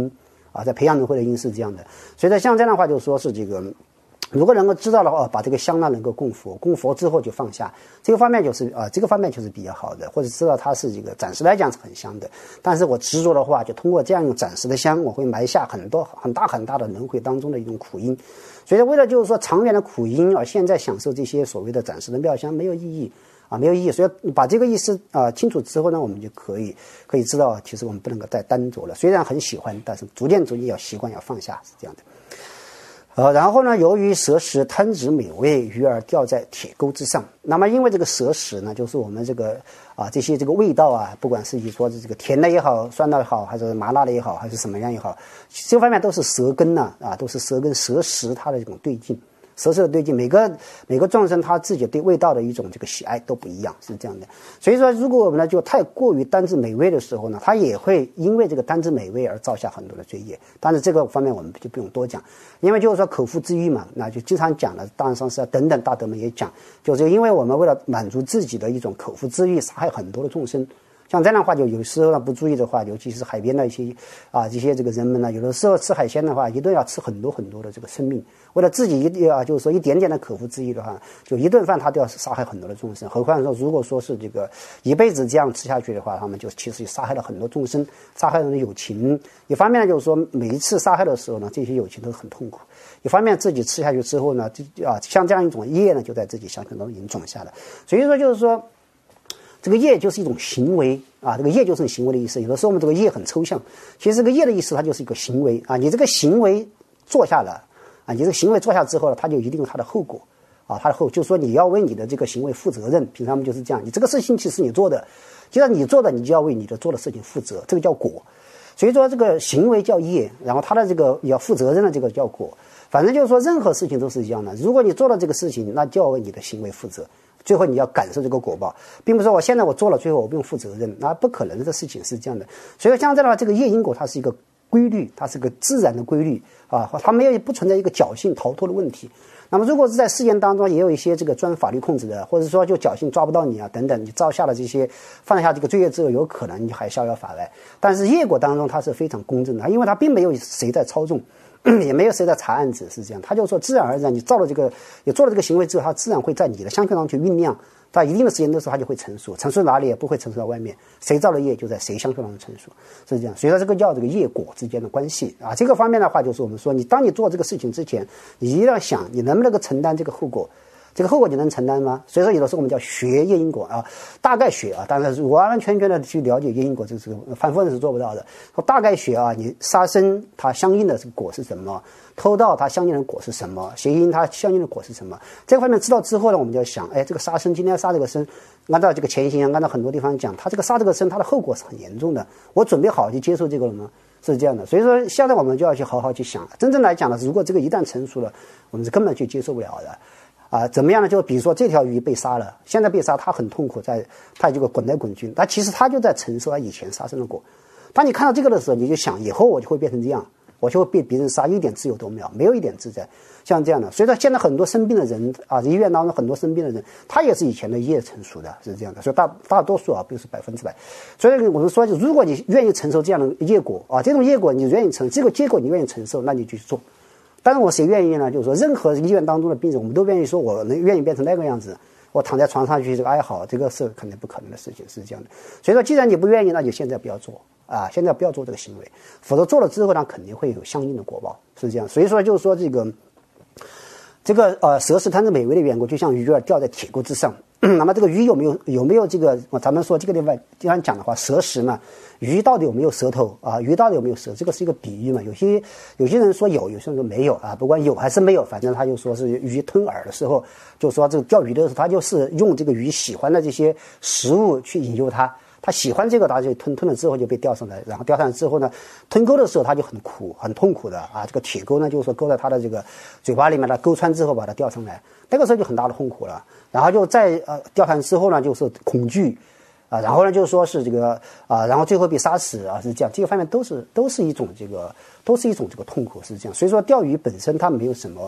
啊，在培养人会的因是这样的。所以说像这样的话，就说是这个。如果能够知道的话，把这个香呢能够供佛，供佛之后就放下，这个方面就是啊、呃，这个方面就是比较好的，或者知道它是这个暂时来讲是很香的，但是我执着的话，就通过这样用暂时的香，我会埋下很多很大很大的轮回当中的一种苦因，所以为了就是说长远的苦因啊，现在享受这些所谓的暂时的妙香没有意义。啊，没有意义，所以把这个意思啊、呃、清楚之后呢，我们就可以可以知道，其实我们不能够再单着了。虽然很喜欢，但是逐渐逐渐要习惯，要放下，是这样的。呃，然后呢，由于舌食贪执美味，鱼儿掉在铁钩之上。那么，因为这个舌食呢，就是我们这个啊这些这个味道啊，不管是你说的这个甜的也好，酸的也好，还是麻辣的也好，还是什么样也好，这方面都是舌根呢啊，都是舌根舌食它的这种对境。舌色的对境，每个每个众生他自己对味道的一种这个喜爱都不一样，是这样的。所以说，如果我们呢就太过于单执美味的时候呢，他也会因为这个单执美味而造下很多的罪业。但是这个方面我们就不用多讲，因为就是说口腹之欲嘛，那就经常讲了，大上师等等大德们也讲，就是因为我们为了满足自己的一种口腹之欲，杀害很多的众生。像这样的话，就有时候呢不注意的话，尤其是海边的一些啊这些这个人们呢，有的时候吃海鲜的话，一顿要吃很多很多的这个生命，为了自己一啊就是说一点点的口腹之欲的话，就一顿饭他都要杀害很多的众生。何况说如果说是这个一辈子这样吃下去的话，他们就其实杀害了很多众生，杀害人的友情。一方面呢，就是说每一次杀害的时候呢，这些友情都很痛苦；一方面自己吃下去之后呢，就啊像这样一种业呢，就在自己相当中已经种下了。所以说就是说。这个业就是一种行为啊，这个业就是行为的意思。有的时候我们这个业很抽象，其实这个业的意思它就是一个行为啊。你这个行为做下了啊，你这个行为做下之后呢，它就一定有它的后果啊，它的后就是说你要为你的这个行为负责任。平常就是这样，你这个事情其实你做的，既然你做的，你就要为你的做的事情负责，这个叫果。所以说这个行为叫业，然后它的这个要负责任的这个叫果。反正就是说任何事情都是一样的，如果你做了这个事情，那就要为你的行为负责。最后你要感受这个果报，并不是说我现在我做了，最后我不用负责任，那不可能的事情是这样的。所以像这样的话，这个业因果它是一个规律，它是个自然的规律啊，它没有不存在一个侥幸逃脱的问题。那么如果是在事件当中也有一些这个钻法律空子的，或者说就侥幸抓不到你啊等等，你造下了这些放下这个罪业之后，有可能你还逍遥法外。但是业果当中它是非常公正的，因为它并没有谁在操纵。也没有谁在查案子，是这样，他就说自然而然，你造了这个，也做了这个行为之后，它自然会在你的相片上去酝酿，到一定的时间的时候，它就会成熟，成熟哪里也不会成熟到外面，谁造了业就在谁相片当中成熟，是这样。所以说这个叫这个业果之间的关系啊，这个方面的话，就是我们说，你当你做这个事情之前，你一定要想，你能不能够承担这个后果。这个后果你能承担吗？所以说有的时候我们叫学业因果啊，大概学啊，但是完完全全的去了解业因果，这是凡夫人是做不到的。说大概学啊，你杀生它相应的这个果是什么？偷盗它相应的果是什么？邪淫它相应的果是什么？这个方面知道之后呢，我们就要想，哎，这个杀生今天杀这个生，按照这个前行，按照很多地方讲，他这个杀这个生，它的后果是很严重的。我准备好去接受这个了吗？是这样的。所以说现在我们就要去好好去想，真正来讲呢，如果这个一旦成熟了，我们是根本去接受不了的。啊，怎么样呢？就比如说这条鱼被杀了，现在被杀，它很痛苦，在它这个滚来滚去，它其实它就在承受它以前杀生的果。当你看到这个的时候，你就想，以后我就会变成这样，我就会被别人杀，一点自由都没有，没有一点自在，像这样的。所以说，现在很多生病的人啊，医院当中很多生病的人，他也是以前的业成熟的，是这样的。所以大大多数啊，不是百分之百。所以我们说，如果你愿意承受这样的业果啊，这种业果你愿意承，这个结果你愿意承受，那你就去做。但是我谁愿意呢？就是说，任何医院当中的病人，我们都愿意说，我能愿意变成那个样子，我躺在床上去这个哀嚎，这个是肯定不可能的事情，是这样的。所以说，既然你不愿意，那就现在不要做啊，现在不要做这个行为，否则做了之后呢，肯定会有相应的果报，是这样。所以说，就是说这个这个呃，舌食贪着美味的缘故，就像鱼儿掉在铁钩之上。那么这个鱼有没有有没有这个？咱们说这个地方经常讲的话，舌食嘛，鱼到底有没有舌头啊？鱼到底有没有舌？这个是一个比喻嘛。有些有些人说有，有些人说没有啊。不管有还是没有，反正他就说是鱼吞饵的时候，就说这个钓鱼的时候，他就是用这个鱼喜欢的这些食物去引诱它。他喜欢这个，他就吞吞了之后就被钓上来，然后钓上来之后呢，吞钩的时候他就很苦很痛苦的啊。这个铁钩呢，就是说勾在他的这个嘴巴里面，它勾穿之后把它钓上来，那个时候就很大的痛苦了。然后就在呃钓上之后呢，就是恐惧啊，然后呢就说是这个啊，然后最后被杀死啊，是这样。这个方面都是都是一种这个都是一种这个痛苦，是这样。所以说钓鱼本身它没有什么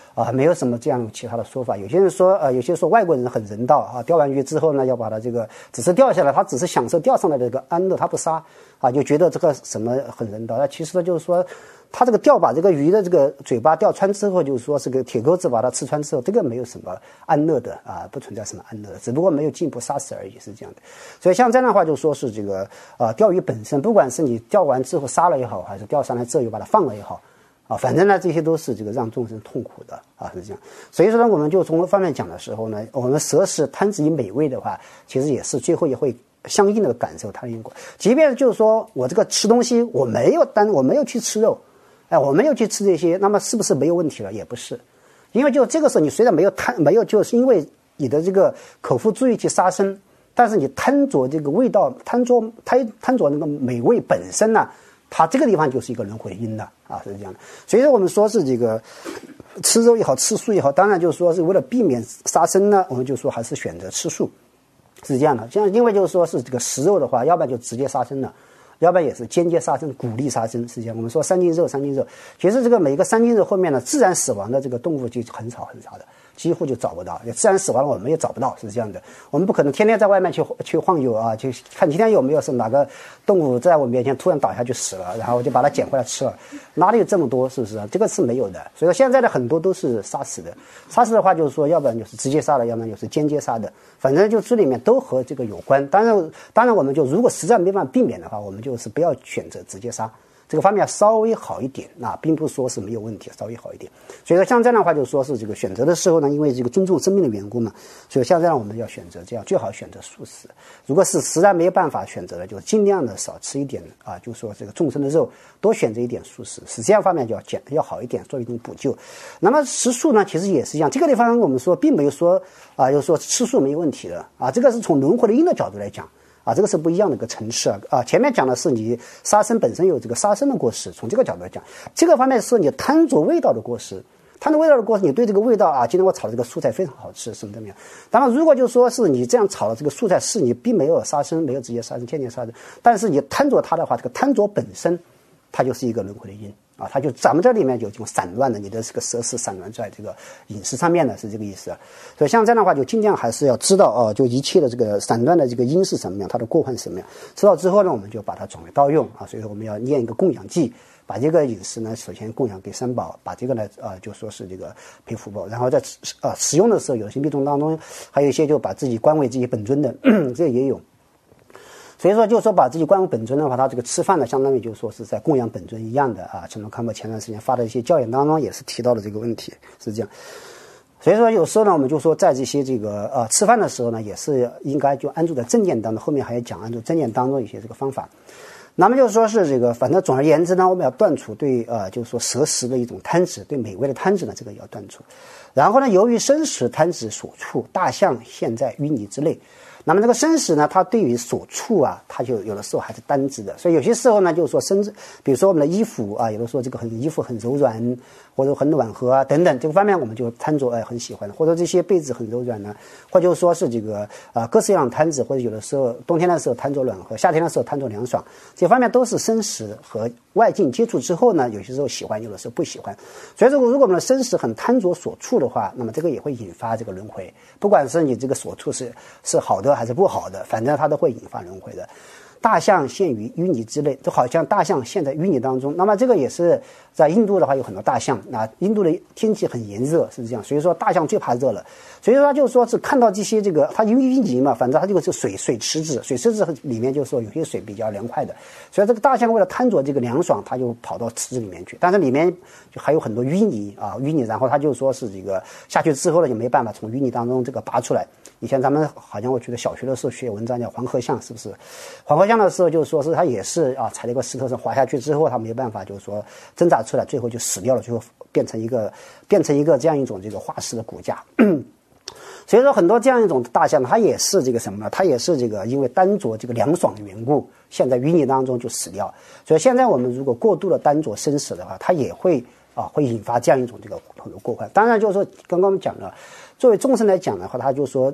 啊，没有什么这样其他的说法。有些人说，呃，有些说外国人很人道啊，钓完鱼之后呢，要把它这个只是钓下来，他只是享受钓上来的这个安乐，他不杀啊，就觉得这个什么很人道。那其实呢，就是说，他这个钓把这个鱼的这个嘴巴钓穿之后，就是说这个铁钩子把它刺穿之后，这个没有什么安乐的啊，不存在什么安乐的，只不过没有进一步杀死而已，是这样的。所以像这样的话，就说是这个啊，钓鱼本身，不管是你钓完之后杀了也好，还是钓上来之后又把它放了也好。啊，反正呢，这些都是这个让众生痛苦的啊，是这样。所以说呢，我们就从方面讲的时候呢，我们舌食贪执以美味的话，其实也是最后也会相应的感受它的因果。即便就是说我这个吃东西，我没有单，我没有去吃肉，哎，我没有去吃这些，那么是不是没有问题了？也不是，因为就这个时候，你虽然没有贪，没有就是因为你的这个口腹之欲去杀生，但是你贪着这个味道，贪着贪贪着那个美味本身呢？它这个地方就是一个轮回因了啊，是这样的。所以说我们说是这个吃肉也好，吃素也好，当然就是说是为了避免杀生呢，我们就说还是选择吃素，是这样的。这样因为就是说是这个食肉的话，要不然就直接杀生了，要不然也是间接杀生，鼓励杀生，是这样。我们说三斤肉，三斤肉，其实这个每个三斤肉后面呢，自然死亡的这个动物就很少很少的。几乎就找不到，自然死亡了我们也找不到，是这样的。我们不可能天天在外面去去晃悠啊，去看今天有没有是哪个动物在我面前突然倒下去死了，然后我就把它捡回来吃了，哪里有这么多，是不是啊？这个是没有的。所以说现在的很多都是杀死的，杀死的话就是说，要不然就是直接杀的，要不然就是间接杀的，反正就这里面都和这个有关。当然，当然我们就如果实在没办法避免的话，我们就是不要选择直接杀。这个方面稍微好一点啊，并不是说是没有问题，稍微好一点。所以说像这样的话，就说是这个选择的时候呢，因为这个尊重生命的缘故嘛，所以像这样我们要选择这样，最好选择素食。如果是实在没有办法选择的，就尽量的少吃一点啊，就说这个众生的肉，多选择一点素食，是这样方面就要减要好一点，做一种补救。那么食素呢，其实也是一样，这个地方我们说并没有说啊，就说吃素没有问题的啊，这个是从轮回的因的角度来讲。啊，这个是不一样的一个层次啊！啊，前面讲的是你杀生本身有这个杀生的过失，从这个角度来讲，这个方面是你贪着味道的过失，贪着味道的过失，你对这个味道啊，今天我炒的这个素菜非常好吃，是怎么样？当然，如果就说是你这样炒的这个素菜，是你并没有杀生，没有直接杀生，间接杀生，但是你贪着它的话，这个贪着本身，它就是一个轮回的因。啊，它就咱们这里面有这种散乱的，你的这个舌识散乱在这个饮食上面的，是这个意思。所以像这样的话，就尽量还是要知道啊，就一切的这个散乱的这个因是什么样，它的过患是什么样。知道之后呢，我们就把它转为道用啊。所以说我们要念一个供养偈，把这个饮食呢，首先供养给三宝，把这个呢啊、呃、就说是这个配福报，然后在啊、呃、使用的时候，有些密宗当中还有一些就把自己观为自己本尊的，这也有。所以说，就是说把自己观为本尊的话，他这个吃饭呢，相当于就是说是在供养本尊一样的啊。陈龙康伯前段时间发的一些教研当中也是提到了这个问题，是这样。所以说，有时候呢，我们就说在这些这个呃吃饭的时候呢，也是应该就安住在正念当中，后面还要讲安住正念当中一些这个方法。那么就是说是这个，反正总而言之呢，我们要断除对呃，就是说舌食的一种贪执，对美味的贪执呢，这个也要断除。然后呢，由于生食贪执所处，大象现在淤泥之内。那么这个生食呢，它对于所处啊，它就有的时候还是单指的，所以有些时候呢，就是说生，比如说我们的衣服啊，有的时候这个很衣服很柔软，或者很暖和啊等等，这个方面我们就贪着哎很喜欢，或者这些被子很柔软呢，或者说是这个啊各式各样的贪执，或者有的时候冬天的时候贪着暖和，夏天的时候贪着凉爽，这方面都是生食和外境接触之后呢，有些时候喜欢，有的时候不喜欢。所以说，如果我们的生食很贪着所处的话，那么这个也会引发这个轮回，不管是你这个所处是是好的还是不好的，反正它都会引发轮回的。大象陷于淤泥之内，就好像大象陷在淤泥当中。那么这个也是在印度的话有很多大象，那印度的天气很炎热，是这样，所以说大象最怕热了。所以说他就说是看到这些这个它淤淤泥嘛，反正它这个是水水池子，水池子里面就说有些水比较凉快的，所以这个大象为了贪着这个凉爽，它就跑到池子里面去，但是里面就还有很多淤泥啊淤泥，然后它就说是这个下去之后呢，也没办法从淤泥当中这个拔出来。以前咱们好像我觉得小学的时候学文章叫黄河象，是不是？黄河象的时候就是说是它也是啊，踩了一个石头上滑下去之后，它没办法就是说挣扎出来，最后就死掉了，最后变成一个变成一个这样一种这个化石的骨架。所以说很多这样一种大象，它也是这个什么呢？它也是这个因为单着这个凉爽的缘故，陷在淤泥当中就死掉。所以现在我们如果过度的单着生死的话，它也会啊会引发这样一种这个过患。当然就是说，刚刚我们讲了，作为众生来讲的话，他就说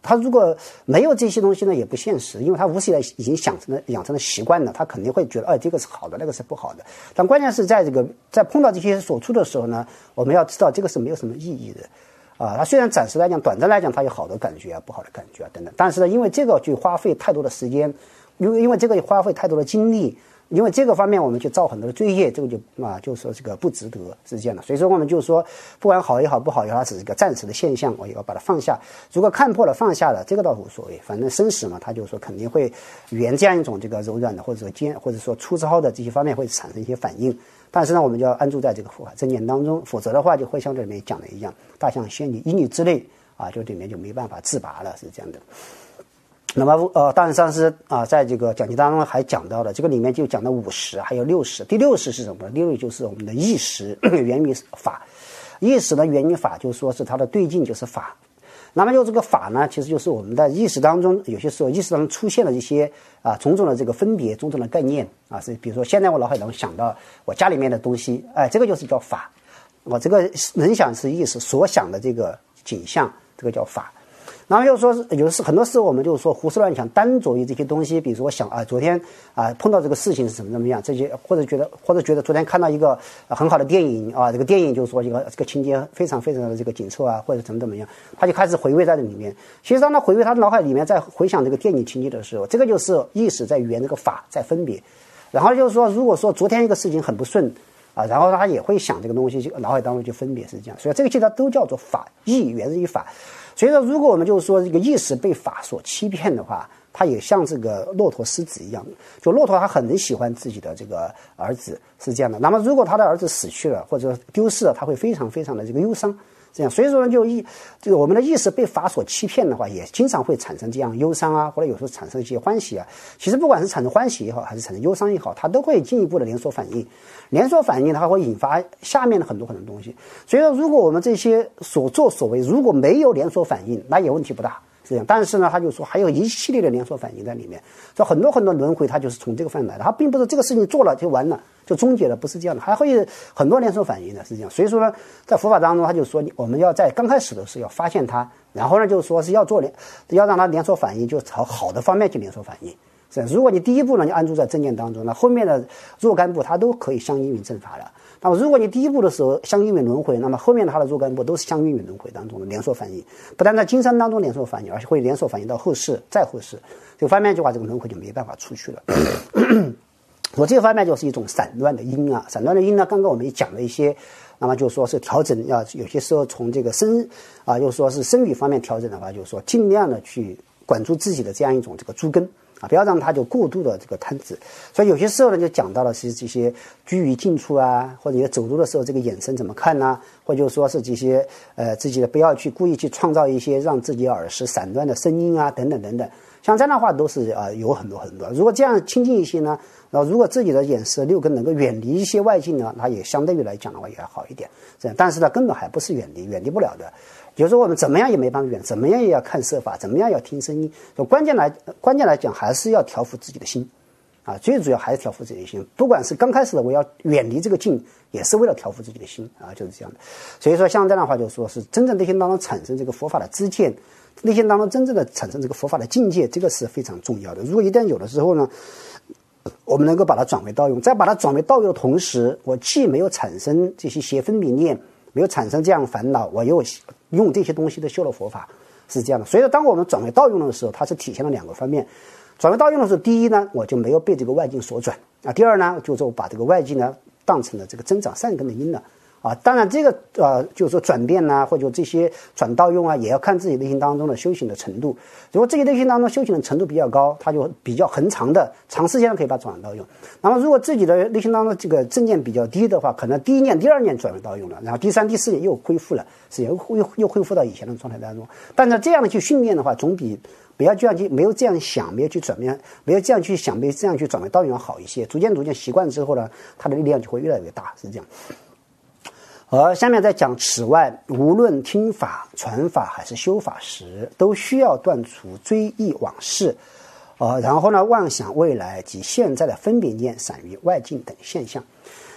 他如果没有这些东西呢，也不现实，因为他无形的已经养成了养成了习惯了，他肯定会觉得，哎，这个是好的，那个是不好的。但关键是在这个在碰到这些所处的时候呢，我们要知道这个是没有什么意义的。啊，它虽然暂时来讲、短暂来讲，它有好的感觉啊、不好的感觉啊等等，但是呢，因为这个就花费太多的时间，因为因为这个花费太多的精力，因为这个方面我们就造很多的罪业，这个就啊，就说这个不值得是这样的。所以说我们就说，不管好也好、不好也好，它只是一个暂时的现象，我也要把它放下。如果看破了、放下了，这个倒无所谓，反正生死嘛，它就说肯定会缘这样一种这个柔软的，或者说坚，或者说粗糙的这些方面会产生一些反应。但是呢，我们就要安住在这个佛法正念当中，否则的话就会像这里面讲的一样，大象陷于淤泥之内啊，就里面就没办法自拔了，是这样的。那么呃，当然上师啊，在这个讲题当中还讲到了，这个里面就讲到五识，还有六识。第六识是什么呢？第六就是我们的意识源于法，意识呢源于法，就是说是它的对境就是法。那么就这个法呢，其实就是我们在意识当中，有些时候意识当中出现了一些啊种种的这个分别、种种的概念啊，是比如说现在我脑海当中想到我家里面的东西，哎，这个就是叫法。我这个能想是意识所想的这个景象，这个叫法。然后又说有时很多时候我们就是说胡思乱想，单着于这些东西，比如说我想啊，昨天啊碰到这个事情是怎么怎么样，这些或者觉得或者觉得昨天看到一个、啊、很好的电影啊，这个电影就是说一个这个情节非常非常的这个紧凑啊，或者怎么怎么样，他就开始回味在这里面。其实当他回味他脑海里面在回想这个电影情节的时候，这个就是意识在圆这个法在分别。然后就是说，如果说昨天一个事情很不顺啊，然后他也会想这个东西，就脑海当中就分别是这样，所以这个其实都叫做法，意源自于法。所以说，如果我们就是说这个意识被法所欺骗的话，它也像这个骆驼失子一样，就骆驼它很喜欢自己的这个儿子是这样的。那么如果他的儿子死去了或者丢失了，他会非常非常的这个忧伤。这样，所以说呢，就意这个我们的意识被法所欺骗的话，也经常会产生这样忧伤啊，或者有时候产生一些欢喜啊。其实不管是产生欢喜也好，还是产生忧伤也好，它都会进一步的连锁反应。连锁反应它会引发下面的很多很多东西。所以说，如果我们这些所作所为如果没有连锁反应，那也问题不大。是这样，但是呢，他就说还有一系列的连锁反应在里面，所以很多很多轮回，它就是从这个方面来的。它并不是这个事情做了就完了，就终结了，不是这样的，还会有很多连锁反应的，是这样。所以说呢，在佛法当中，他就说我们要在刚开始的时候要发现它，然后呢，就是说是要做连，要让它连锁反应，就朝好的方面去连锁反应。是，如果你第一步呢，你安住在正念当中，那后面的若干步它都可以相应于正法了。那么如果你第一步的时候相应于轮回，那么后面它的若干步都是相应于轮回当中的连锁反应，不但在今生当中连锁反应，而且会连锁反应到后世再后世，这个方面就把这个轮回就没办法出去了。我这个方面就是一种散乱的因啊，散乱的因呢，刚刚我们也讲了一些，那么就说是调整，要有些时候从这个生啊，又说是生语方面调整的话，就是说尽量的去管住自己的这样一种这个诸根。啊，不要让他就过度的这个贪执，所以有些时候呢，就讲到了是这些居于近处啊，或者你走路的时候这个眼神怎么看呢、啊？或者就说是这些呃自己的不要去故意去创造一些让自己耳识散乱的声音啊，等等等等，像这样的话都是啊、呃、有很多很多。如果这样亲近一些呢，然后如果自己的眼识六根能够远离一些外境呢，它也相对于来讲的话也要好一点。这样，但是呢，根本还不是远离，远离不了的。就是说我们怎么样也没办法远，怎么样也要看色法，怎么样要听声音。就关键来关键来讲，还是要调伏自己的心，啊，最主要还是调伏自己的心。不管是刚开始的我要远离这个境，也是为了调伏自己的心啊，就是这样的。所以说像这样的话，就说是真正内心当中产生这个佛法的知见，内心当中真正的产生这个佛法的境界，这个是非常重要的。如果一旦有了之后呢，我们能够把它转为道用，在把它转为道用的同时，我既没有产生这些邪分别念，没有产生这样烦恼，我又用这些东西的修了佛法，是这样的。所以说当我们转为道用的时候，它是体现了两个方面。转为道用的时候，第一呢，我就没有被这个外境所转啊；第二呢，就是我把这个外境呢当成了这个增长善根的因了啊。当然这个呃就是说转变呢，或者这些转道用啊，也要看自己内心当中的修行的程度。如果自己内心当中修行的程度比较高，它就比较恒长的长时间可以把转为道用。那么如果自己的内心当中这个正念比较低的话，可能第一念第二念转为道用了，然后第三第四念又恢复了，是又又又恢复到以前的状态当中。但是这样的去训练的话，总比不要这样去没有这样想，没有去转变，没有这样去想，没有这样去转为道用要好一些。逐渐逐渐习惯之后呢，它的力量就会越来越大，是这样。而下面再讲，此外，无论听法、传法还是修法时，都需要断除追忆往事，呃，然后呢，妄想未来及现在的分别念、散于外境等现象。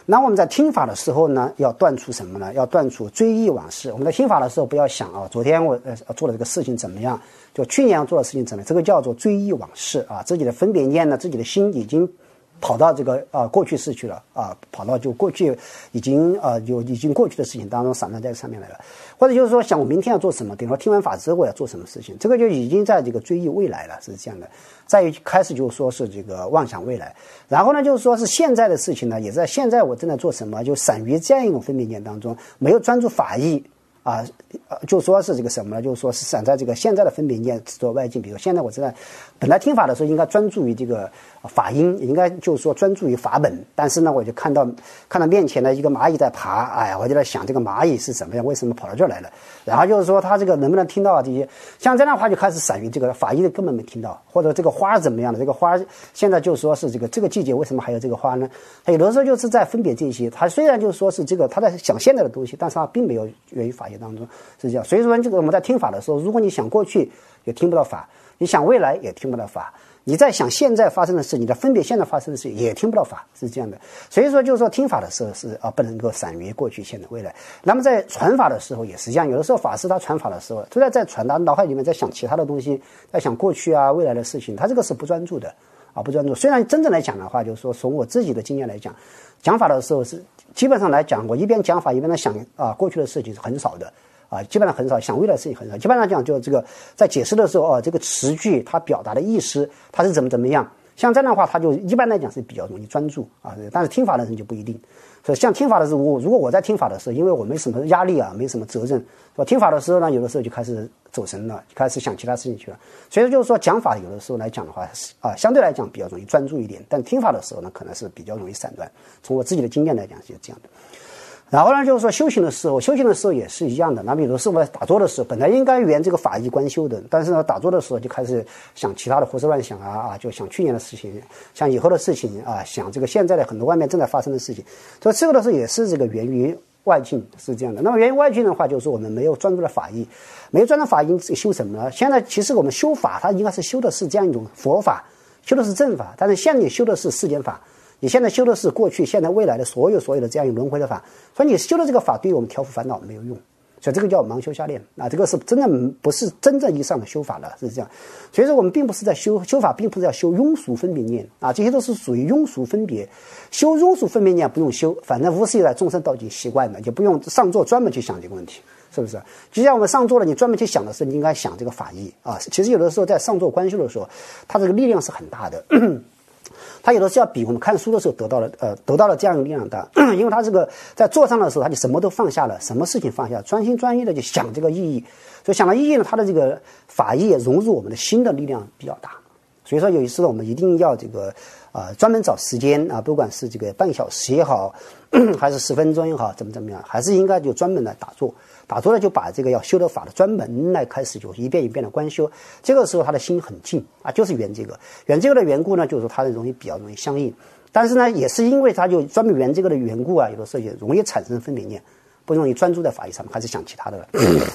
那我们在听法的时候呢，要断除什么呢？要断除追忆往事。我们在听法的时候，不要想啊，昨天我呃做的这个事情怎么样，就去年做的事情怎么样，这个叫做追忆往事啊。自己的分别念呢，自己的心已经跑到这个啊、呃、过去式去了啊，跑到就过去已经啊有、呃、已经过去的事情当中散乱在上面来了，或者就是说想我明天要做什么，等会听完法之后我要做什么事情，这个就已经在这个追忆未来了，是这样的。再一开始就说是这个妄想未来，然后呢就是说是现在的事情呢，也在现在我正在做什么，就散于这样一种分别念当中，没有专注法义。啊，就说是这个什么呢？就是说是散在这个现在的分别念做外境，比如现在我正在本来听法的时候应该专注于这个法音，应该就是说专注于法本，但是呢，我就看到看到面前的一个蚂蚁在爬，哎呀，我就在想这个蚂蚁是怎么样，为什么跑到这儿来了？然后就是说他这个能不能听到这些，像这样的话就开始散于这个法医的根本没听到，或者这个花怎么样的，这个花现在就说是这个这个季节为什么还有这个花呢？他有的时候就是在分别这些，他虽然就是说是这个他在想现在的东西，但是他并没有源于法义当中，是这样。所以说这个我们在听法的时候，如果你想过去也听不到法，你想未来也听不到法，你在想现在发生的事，你在分别现在发生的事也听不到法，是这样的。所以说就是说听法的时候是啊不能够散于过去现在未来。那么在传法的时候也是这样，有的时候法师他传法的时候都在在传达脑海里面在想其他的东西，在想过去啊未来的事情，他这个是不专注的啊不专注。虽然真正来讲的话，就是说从我自己的经验来讲，讲法的时候是基本上来讲，我一边讲法一边在想啊过去的事情是很少的。啊，基本上很少，想未来的事情很少。基本上讲，就这个在解释的时候，哦，这个词句它表达的意思，它是怎么怎么样。像这样的话，它就一般来讲是比较容易专注啊。但是听法的人就不一定。所以像听法的时候，我如果我在听法的时候，因为我没什么压力啊，没什么责任，我听法的时候呢，有的时候就开始走神了，就开始想其他事情去了。所以就是说，讲法有的时候来讲的话，啊，相对来讲比较容易专注一点。但听法的时候呢，可能是比较容易散乱。从我自己的经验来讲是这样的。然后呢，就是说修行的时候，修行的时候也是一样的。那么有的时候我打坐的时候，本来应该圆这个法义观修的，但是呢，打坐的时候就开始想其他的胡思乱想啊啊，就想去年的事情，想以后的事情啊，想这个现在的很多外面正在发生的事情。所以这个的时候也是这个源于外境，是这样的。那么源于外境的话，就是说我们没有专注的法义，没有专注法义修什么呢？现在其实我们修法，它应该是修的是这样一种佛法，修的是正法，但是现在你修的是世间法。你现在修的是过去、现在、未来的所有所有的这样一个轮回的法，所以你修的这个法对于我们调伏烦恼没有用，所以这个叫盲修瞎练啊，这个是真正不是真正意义上的修法了，是这样。所以说我们并不是在修修法，并不是要修庸俗分别念啊，这些都是属于庸俗分别。修庸俗分别念不用修，反正无始以来众生都已经习惯了，就不用上座专门去想这个问题。是不是？就像我们上座了，你专门去想的是，你应该想这个法义啊。其实有的时候在上座观修的时候，它这个力量是很大的。他有的是要比我们看书的时候得到了呃得到了这样一个力量大，因为他这个在坐上的时候他就什么都放下了，什么事情放下，专心专意的就想这个意义，所以想到意义呢，他的这个法义也融入我们的心的力量比较大。所以说有一次我们一定要这个呃专门找时间啊，不管是这个半小时也好，还是十分钟也好，怎么怎么样，还是应该就专门来打坐。打坐了就把这个要修的法的专门来开始就一遍一遍的观修，这个时候他的心很静啊，就是缘这个缘这个的缘故呢，就是说他容易比较容易相应，但是呢也是因为他就专门缘这个的缘故啊，有的时候也容易产生分别念，不容易专注在法义上面，还是想其他的了。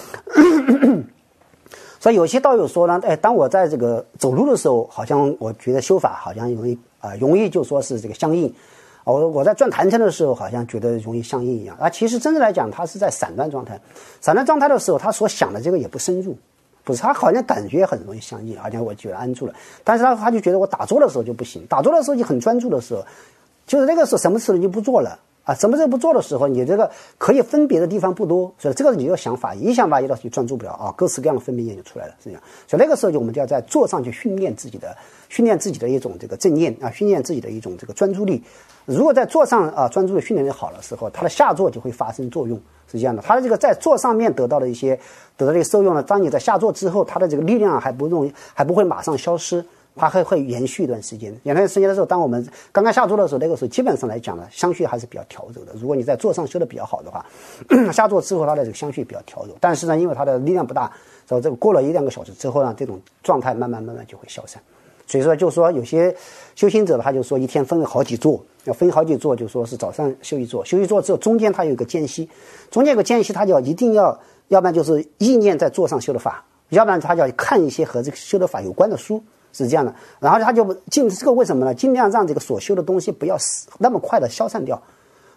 所以有些道友说呢，哎，当我在这个走路的时候，好像我觉得修法好像容易啊、呃，容易就说是这个相应。我我在转坛城的时候，好像觉得容易相应一样啊。其实真的来讲，他是在散乱状态。散乱状态的时候，他所想的这个也不深入，不是他好像感觉很容易相应，好像我觉得安住了。但是他他就觉得我打坐的时候就不行，打坐的时候就很专注的时候，就是那个时候什么事情就不做了啊。什么事不做的时候，你这个可以分别的地方不多，所以这个你要想法，一想法一到就专注不了啊，各式各样的分别念就出来了，是这样。所以那个时候就我们就要在坐上去训练自己的。训练自己的一种这个正念啊，训练自己的一种这个专注力。如果在坐上啊专注力训练的好的时候，它的下坐就会发生作用，是这样的。它的这个在坐上面得到的一些得到的受用呢，当你在下坐之后，它的这个力量还不容易，还不会马上消失，它还会延续一段时间。延续一段时间的时候，当我们刚刚下坐的时候，那个时候基本上来讲呢，相续还是比较调柔的。如果你在坐上修的比较好的话，下坐之后它的这个相续比较调柔。但是呢，因为它的力量不大，所以这个过了一两个小时之后呢，这种状态慢慢慢慢就会消散。所以说，就是说有些修行者他就说一天分了好几座，要分好几座，就说是早上修一座，修一座之后中间他有一个间隙，中间有个间隙，他就要一定要，要不然就是意念在座上修的法，要不然他就要看一些和这个修的法有关的书，是这样的。然后他就尽这个为什么呢？尽量让这个所修的东西不要那么快的消散掉。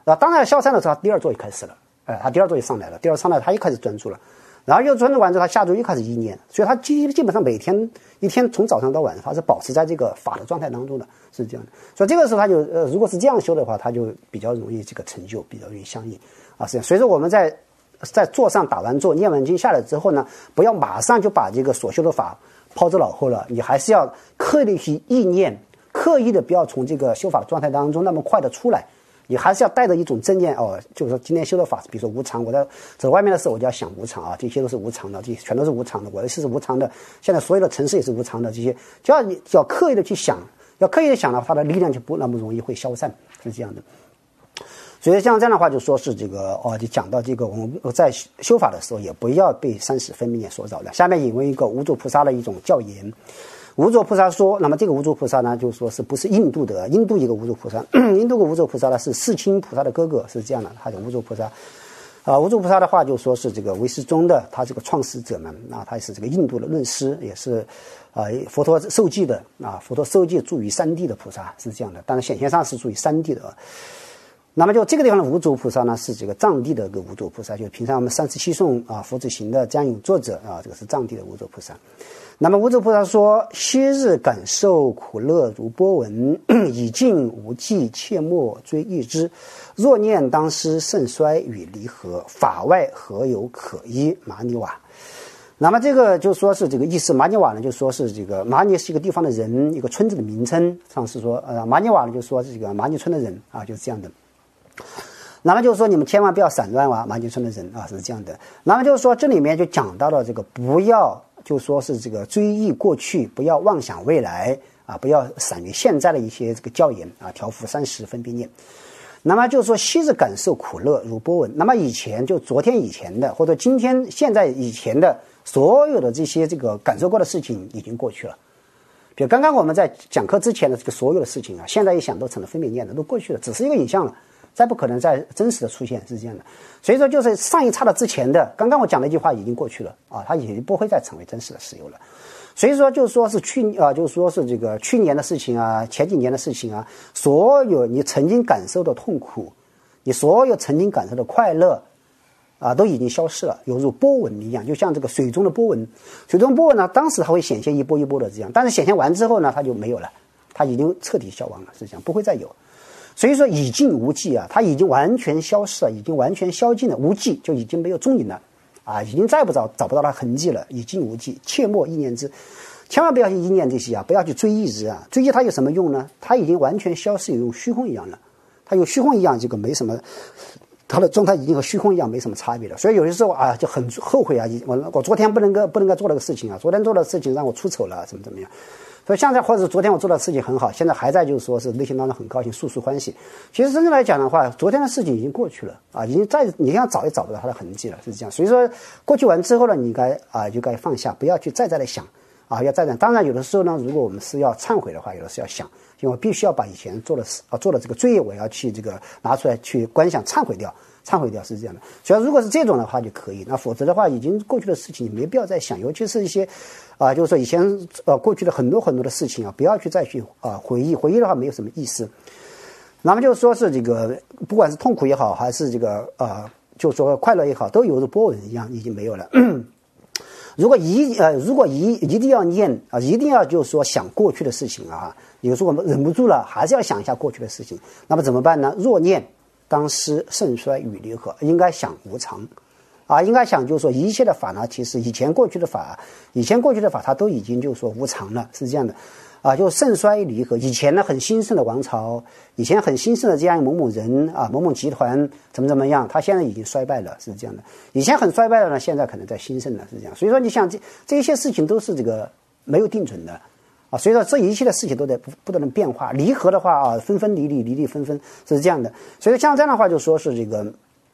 啊，当然消散的时候，他第二座就开始了，哎，他第二座就上来了，第二上来他又开始专注了，然后又专注完之后，他下周又开始意念，所以他基基本上每天一天从早上到晚上，他是保持在这个法的状态当中的，是这样的。所以这个时候他就呃，如果是这样修的话，他就比较容易这个成就，比较容易相应啊，是这样。所以说我们在在座上打完坐、念完经下来之后呢，不要马上就把这个所修的法抛之脑后了，你还是要刻意的去意念，刻意的不要从这个修法的状态当中那么快的出来。你还是要带着一种正念哦，就是说今天修的法，比如说无常，我在走外面的时候我就要想无常啊，这些都是无常的，这些全都是无常的，我的事是无常的，现在所有的城市也是无常的，这些就要你要刻意的去想，要刻意的想的话，它的力量就不那么容易会消散，是这样的。所以像这样的话，就说是这个哦，就讲到这个我们在修法的时候，也不要被三十分别念所扰的。下面引为一个无著菩萨的一种教言。无著菩萨说，那么这个无著菩萨呢，就说是不是印度的，印度一个无著菩萨，印度个无著菩萨呢是世亲菩萨的哥哥，是这样的，他的无著菩萨。啊，无著菩萨的话就说是这个唯识宗的，他这个创始者嘛，啊，他是这个印度的论师，也是啊佛陀受记的啊，佛陀受记住于三地的菩萨，是这样的，但是显现上是住于三地的。那么就这个地方的无著菩萨呢，是这个藏地的一个无著菩萨，就是平常我们三十七颂啊佛子行的讲引作者啊，这个是藏地的无著菩萨。那么无著菩萨说：昔日感受苦乐如波纹，已尽无际，切莫追忆之。若念当失，盛衰与离合，法外何有可依？麻尼瓦。那么这个就说是这个意思，麻尼瓦呢就说是这个麻尼是一个地方的人，一个村子的名称。上次说呃麻尼瓦呢就说是这个麻尼村的人啊，就是这样的。那么就是说你们千万不要散乱啊，麻尼村的人啊是这样的。那么就是说这里面就讲到了这个不要就说是这个追忆过去，不要妄想未来啊，不要散于现在的一些这个教言啊，调伏三十分别念。那么就是说昔日感受苦乐如波纹，那么以前就昨天以前的或者今天现在以前的所有的这些这个感受过的事情已经过去了。比如刚刚我们在讲课之前的这个所有的事情啊，现在一想都成了分别念的，都过去了，只是一个影像了，再不可能再真实的出现，是这样的。所以说就是上一刹那之前的，刚刚我讲的一句话已经过去了啊，它已经不会再成为真实的实有了。所以说就是说是去啊，就是说是这个去年的事情啊，前几年的事情啊，所有你曾经感受的痛苦，你所有曾经感受的快乐啊，都已经消失了，犹如波纹一样，就像这个水中的波纹。水中波纹呢，当时它会显现一波一波的这样，但是显现完之后呢，它就没有了，它已经彻底消亡了，是这样，不会再有。所以说已尽无际啊，它已经完全消失了，已经完全消尽了，无际就已经没有踪影了啊，已经再不找找不到它痕迹了，已尽无际，切莫意念之。千万不要去意念这些啊，不要去追忆之啊，追忆它有什么用呢？它已经完全消失，有虚空一样了，它有虚空一样，这个没什么，它的状态已经和虚空一样没什么差别了。所以有些时候啊，就很后悔啊，我我昨天不能够不能够做那个事情啊，昨天做的事情让我出丑了，怎么怎么样。所以现在或者昨天我做的事情很好，现在还在就是说是内心当中很高兴，速速欢喜。其实真正来讲的话，昨天的事情已经过去了啊，已经再你想找也找不到它的痕迹了，是这样。所以说过去完之后呢，你该啊就该放下，不要去再再来想啊，要再再。当然有的时候呢，如果我们是要忏悔的话，有的是要想，因为我必须要把以前做的事啊做的这个罪业，我要去这个拿出来去观想忏悔掉。忏悔掉是这样的，所以如果是这种的话就可以，那否则的话已经过去的事情你没必要再想，尤其是一些啊、呃，就是说以前呃过去的很多很多的事情啊，不要去再去啊、呃、回忆，回忆的话没有什么意思。那么就是说是这个不管是痛苦也好，还是这个呃就是说快乐也好，都有如波纹一样已经没有了。如果一呃如果一一定要念啊、呃，一定要就是说想过去的事情啊，有时候我们忍不住了，还是要想一下过去的事情，那么怎么办呢？若念当失盛衰与离合，应该想无常啊，应该想就是说一切的法呢，其实以前过去的法，以前过去的法它都已经就是说无常了，是这样的啊，就盛衰离合。以前呢很兴盛的王朝，以前很兴盛的这样某某人啊，某某集团怎么怎么样，它现在已经衰败了，是这样的。以前很衰败的呢，现在可能在兴盛了，是这样。所以说你像这这些事情都是这个没有定准的。啊，所以说这一切的事情都在不不断的变化，离合的话啊，分分离离，离离分分是这样的。所以像这样的话，就说是这个，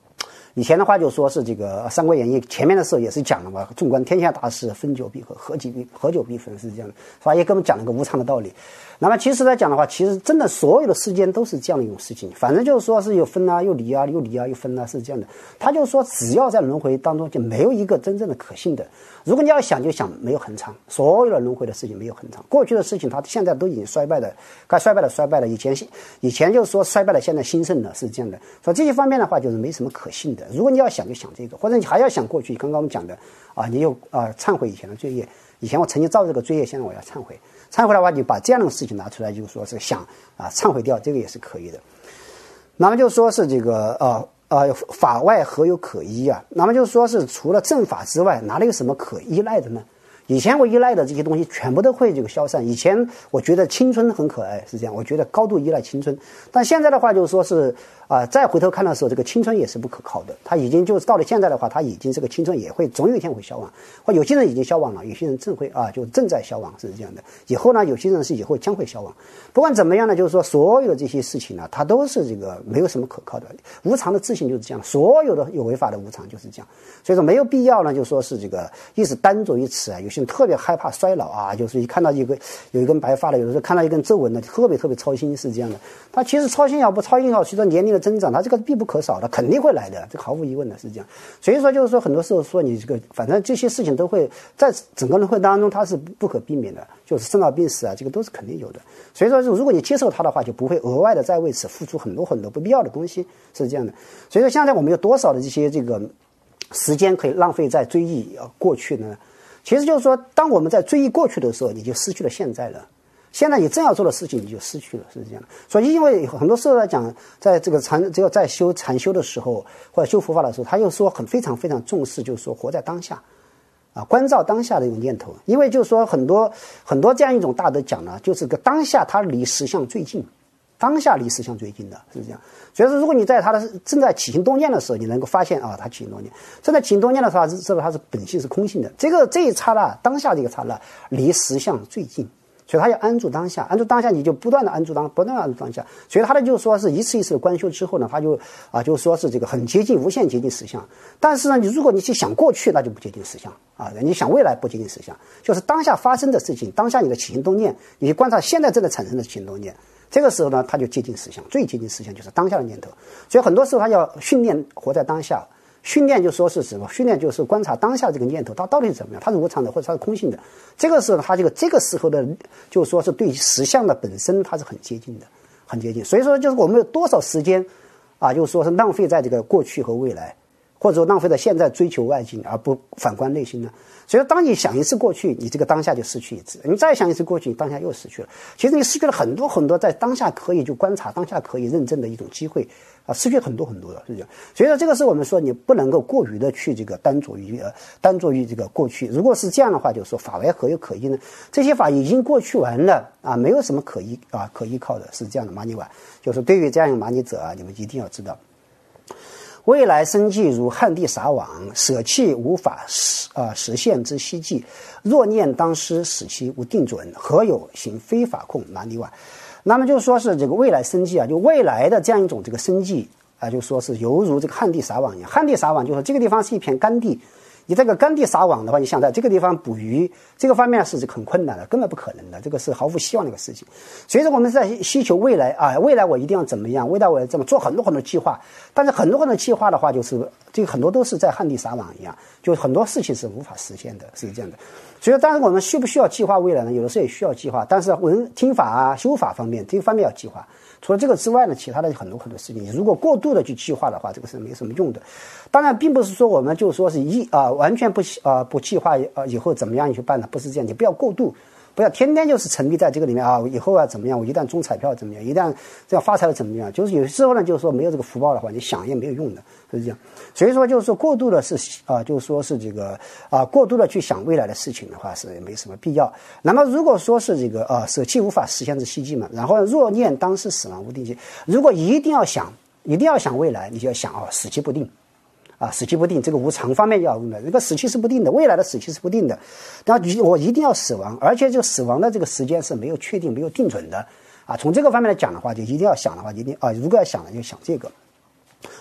以前的话就说是这个《三国演义》前面的时候也是讲了嘛，纵观天下大势，分久必合，合久必合久必分，是这样的，是吧？也给我们讲了个无常的道理。那么其实来讲的话，其实真的所有的世间都是这样的一种事情，反正就是说是有分啊，又离啊，又离啊，又分啊，是这样的。他就说，只要在轮回当中就没有一个真正的可信的。如果你要想就想没有恒常，所有的轮回的事情没有恒常，过去的事情它现在都已经衰败的，该衰败的衰败了，以前以前就是说衰败了，现在兴盛了，是这样的。所以这些方面的话就是没什么可信的。如果你要想就想这个，或者你还要想过去，刚刚我们讲的啊，你有啊忏悔以前的罪业，以前我曾经造这个罪业，现在我要忏悔。忏悔的话，你把这样的事情拿出来，就是说是想啊忏悔掉，这个也是可以的。那么就说是这个呃。呃，法外何有可依啊？那么就是说是除了正法之外，哪里有什么可依赖的呢？以前我依赖的这些东西全部都会这个消散。以前我觉得青春很可爱，是这样，我觉得高度依赖青春。但现在的话，就是说是啊、呃，再回头看的时候，这个青春也是不可靠的。它已经就是到了现在的话，它已经这个青春也会总有一天会消亡。或有些人已经消亡了，有些人正会啊，就正在消亡，是这样的。以后呢，有些人是以后将会消亡。不管怎么样呢，就是说所有的这些事情呢，它都是这个没有什么可靠的。无常的自信就是这样，所有的有为法的无常就是这样。所以说没有必要呢，就说是这个一直单着于此啊。有些人特别害怕衰老啊，就是一看到一个有一根白发的，有的时候看到一根皱纹的，特别特别操心，是这样的。他其实操心也不操心也好，随着年龄的增长，他这个必不可少的，肯定会来的，这个毫无疑问的是这样。所以说就是说，很多时候说你这个，反正这些事情都会在整个轮回当中，它是不可避免的，就是生老病死啊，这个都是肯定有的。所以说，如果你接受它的话，就不会额外的再为此付出很多很多不必要的东西，是这样的。所以说，现在我们有多少的这些这个时间可以浪费在追忆过去呢？其实就是说，当我们在追忆过去的时候，你就失去了现在了。现在你正要做的事情，你就失去了，是这样的。所以，因为很多时候来讲，在这个禅，只有在修禅修的时候，或者修佛法的时候，他又说很非常非常重视，就是说活在当下，啊，关照当下的一种念头。因为就是说很多很多这样一种大德讲呢，就是个当下它离实相最近，当下离实相最近的是这样。所以说，如果你在他的正在起心动念的时候，你能够发现啊，他起心动念，正在起心动念的时候，知道他是本性是空性的。这个这一刹那，当下这个刹那离实相最近。所以他要安住当下，安住当下，你就不断的安住当，不断的安住当下。所以他的就是说是一次一次的观修之后呢，他就啊，就说是这个很接近，无限接近实相。但是呢，你如果你去想过去，那就不接近实相啊；你想未来不接近实相，就是当下发生的事情，当下你的起心动念，你去观察现在正在产生的起心动念，这个时候呢，他就接近实相，最接近实相就是当下的念头。所以很多时候他要训练活在当下。训练就说是什么？训练就是观察当下这个念头，它到底是怎么样？它是无常的，或者它是空性的。这个时候，它这个这个时候的，就说是对实相的本身，它是很接近的，很接近。所以说，就是我们有多少时间啊，就是说是浪费在这个过去和未来，或者说浪费在现在追求外境而不反观内心呢？所以说，当你想一次过去，你这个当下就失去一次；你再想一次过去，你当下又失去了。其实你失去了很多很多在当下可以就观察、当下可以认证的一种机会啊，失去很多很多的，是这样。所以说，这个是我们说你不能够过于的去这个单着于呃单着于这个过去。如果是这样的话，就是说法外何有可依呢？这些法已经过去完了啊，没有什么可依啊可依靠的，是这样的。玛尼瓦就是对于这样一个玛尼者啊，你们一定要知道。未来生计如旱地撒网，舍弃无法实啊实现之希冀。若念当失，使其无定准，何有行非法控？哪里外？那么就说是这个未来生计啊，就未来的这样一种这个生计啊，就说是犹如这个旱地撒网一样。旱地撒网就是这个地方是一片干地，你这个干地撒网的话，你想在这个地方捕鱼，这个方面是很困难的，根本不可能的，这个是毫无希望的一个事情。所以说我们在希求未来啊，未来我一定要怎么样，未来我要这么做很多很多计划，但是很多很多计划的话，就是这个很多都是在旱地撒网一样，就很多事情是无法实现的，是这样的。所以当然我们需不需要计划未来呢？有的时候也需要计划，但是文听法啊、修法方面这个方面要计划。除了这个之外呢，其他的很多很多事情，你如果过度的去计划的话，这个是没什么用的。当然，并不是说我们就说是一啊、呃、完全不啊、呃、不计划啊、呃、以后怎么样去办的，不是这样。你不要过度，不要天天就是沉迷在这个里面啊，以后啊怎么样？我一旦中彩票怎么样？一旦这样发财了怎么样？就是有时候呢，就是说没有这个福报的话，你想也没有用的，是这样。所以说，就是说过度的是啊、呃，就是说是这个啊、呃，过度的去想未来的事情的话，是没什么必要。那么如果说是这个啊、呃，舍弃无法实现之希冀嘛，然后若念当时死亡无定期，如果一定要想，一定要想未来，你就要想啊、哦，死期不定。啊，死期不定，这个无常方面要用的，这个死期是不定的，未来的死期是不定的。然后我一定要死亡，而且这个死亡的这个时间是没有确定、没有定准的。啊，从这个方面来讲的话，就一定要想的话，一定啊，如果要想的就想这个。那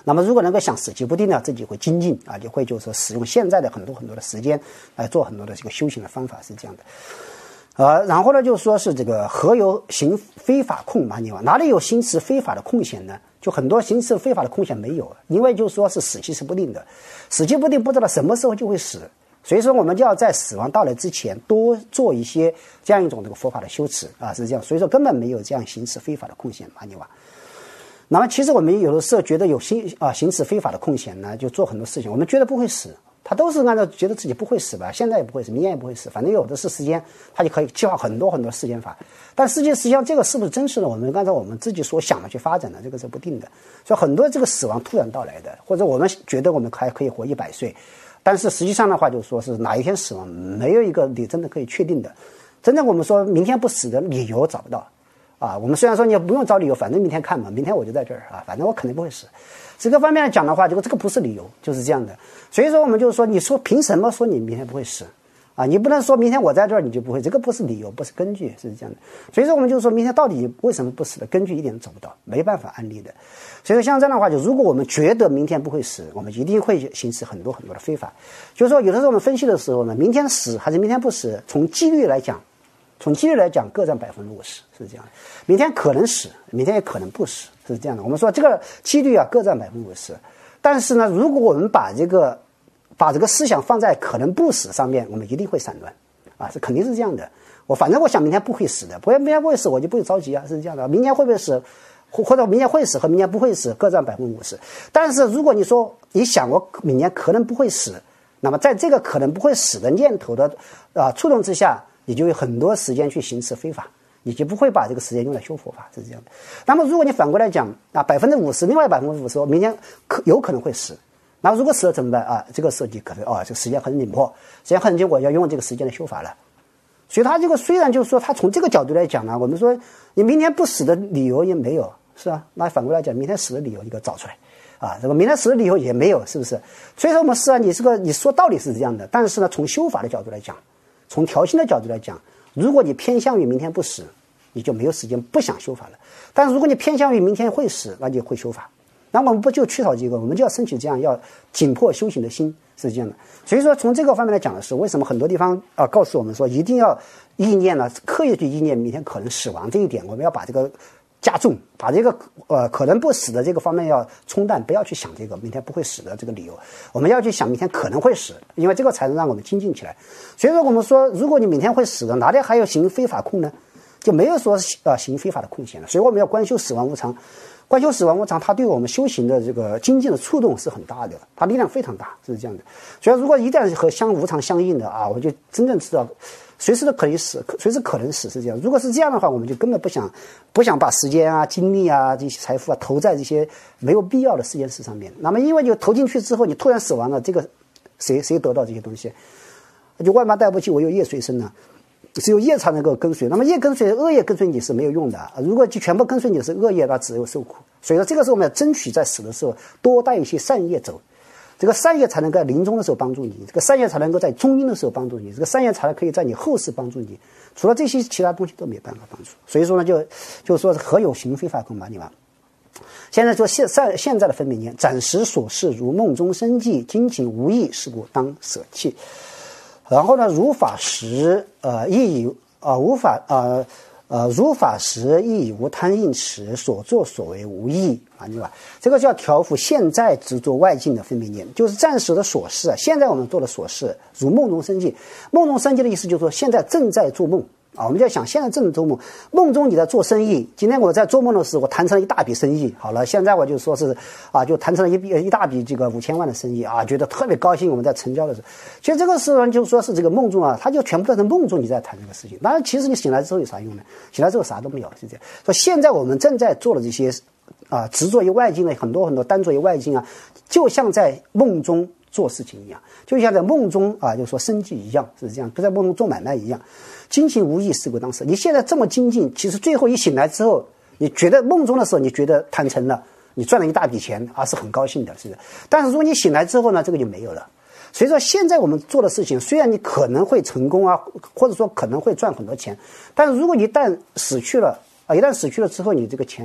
那么如果能够想死期不定呢，自己会精进啊，就会就是说使用现在的很多很多的时间来做很多的这个修行的方法，是这样的。呃，然后呢，就说是这个何由行非法空嘛？你哪里有行持非法的空闲呢？就很多行持非法的空闲没有，因为就说是死期是不定的，死期不定，不知道什么时候就会死，所以说我们就要在死亡到来之前多做一些这样一种这个佛法的修持啊，是这样。所以说根本没有这样行持非法的空闲嘛，你哇。那么其实我们有的时候觉得有行啊行持非法的空闲呢，就做很多事情，我们觉得不会死。他都是按照觉得自己不会死吧，现在也不会死，明天也不会死，反正有的是时间，他就可以计划很多很多时间法。但实际实际上这个是不是真实的，我们按照我们自己所想的去发展的，这个是不定的。所以很多这个死亡突然到来的，或者我们觉得我们还可以活一百岁，但是实际上的话，就说是哪一天死亡，没有一个你真的可以确定的。真正我们说明天不死的理由找不到啊。我们虽然说你也不用找理由，反正明天看嘛，明天我就在这儿啊，反正我肯定不会死。这个方面来讲的话，这个这个不是理由，就是这样的。所以说我们就是说，你说凭什么说你明天不会死啊？你不能说明天我在这儿你就不会，这个不是理由，不是根据，是这样的。所以说我们就是说明天到底为什么不死的根据一点都找不到，没办法安利的。所以说像这样的话，就如果我们觉得明天不会死，我们一定会行使很多很多的非法。就是说有的时候我们分析的时候呢，明天死还是明天不死，从几率来讲。从几率来讲，各占百分之五十，是这样的。明天可能死，明天也可能不死，是这样的。我们说这个几率啊，各占百分之五十。但是呢，如果我们把这个把这个思想放在可能不死上面，我们一定会散乱啊，这肯定是这样的。我反正我想明天不会死的，不明天不会死，我就不会着急啊，是这样的。明天会不会死，或或者明天会死和明天不会死各占百分之五十。但是如果你说你想我明年可能不会死，那么在这个可能不会死的念头的啊、呃、触动之下，你就有很多时间去行持非法，你就不会把这个时间用来修佛法，是这样的。那么如果你反过来讲啊，百分之五十，另外百分之五十，明天可有可能会死，那如果死了怎么办啊？这个时候你可能啊，这个时间很紧迫，时间很紧，我要用这个时间来修法了。所以他这个虽然就是说，他从这个角度来讲呢，我们说你明天不死的理由也没有，是吧？那反过来讲，明天死的理由你给我找出来。啊，这个明天死的理由也没有，是不是？所以说我们是啊，你这个你说道理是这样的，但是呢，从修法的角度来讲，从调心的角度来讲，如果你偏向于明天不死，你就没有时间不想修法了。但是如果你偏向于明天会死，那就会修法。那我们不就缺少这个，我们就要升起这样要紧迫修行的心，是这样的。所以说从这个方面来讲的是，为什么很多地方啊告诉我们说一定要意念呢，刻意去意念明天可能死亡这一点，我们要把这个加重，把这个呃可能不死的这个方面要冲淡，不要去想这个明天不会死的这个理由，我们要去想明天可能会死，因为这个才能让我们精进起来。所以说我们说，如果你明天会死的，哪里还有行非法空呢？就没有说呃行非法的空闲了。所以我们要观修死亡无常，观修死亡无常，它对我们修行的这个精进的触动是很大的，它力量非常大，是这样的。所以如果一旦和相无常相应的啊，我就真正知道随时都可以死，随时可能死，是这样。如果是这样的话，我们就根本不想不想把时间啊、精力啊、这些财富啊投在这些没有必要的四件事上面。那么因为就投进去之后，你突然死亡了，这个谁谁得到这些东西？就万般带不起，我有业随身呢。只有业才能够跟随，那么业跟随恶业跟随你是没有用的。如果就全部跟随你是恶业，那只有受苦。所以说这个时候我们要争取在死的时候多带一些善业走，这个善业才能够在临终的时候帮助你，这个善业才能够在中阴的时候帮助你，这个善业才可以在你后世帮助你。除了这些，其他东西都没办法帮助。所以说呢，就就是说何有行非法空嘛，你们。现在说现在现在的分别念，暂时所事如梦中生计，今请无益，是故当舍弃。然后呢，如法时，呃，亦以啊、呃、无法呃呃如法时亦以无贪应持，所作所为无益啊，对吧？这个叫调伏现在执着外境的分别念，就是暂时的所事啊。现在我们做的所事，如梦中生计。梦中生计的意思就是说，现在正在做梦啊。我们在想，现在正在做梦，梦中你在做生意。今天我在做梦的时候，我谈成了一大笔生意。好了，现在我就说是啊，就谈成了一笔一大笔这个五千万的生意啊，觉得特别高兴。我们在成交的时候，其实这个时候就说是这个梦中啊，他就全部都是梦中你在谈这个事情。当然，其实你醒来之后有啥用呢？醒来之后啥都没有，是这样。说现在我们正在做的这些啊，执着于外境的很多很多单着于外境啊，就像在梦中做事情一样，就像在梦中啊，就说生计一样，是这样，跟在梦中做买卖一样。精进无益，是故当舍。你现在这么精进，其实最后一醒来之后，你觉得梦中的时候，你觉得谈成了，你赚了一大笔钱，啊，是很高兴的，是的。但是如果你醒来之后呢，这个就没有了。所以说，现在我们做的事情，虽然你可能会成功啊，或者说可能会赚很多钱，但是如果一旦死去了啊，一旦死去了之后，你这个钱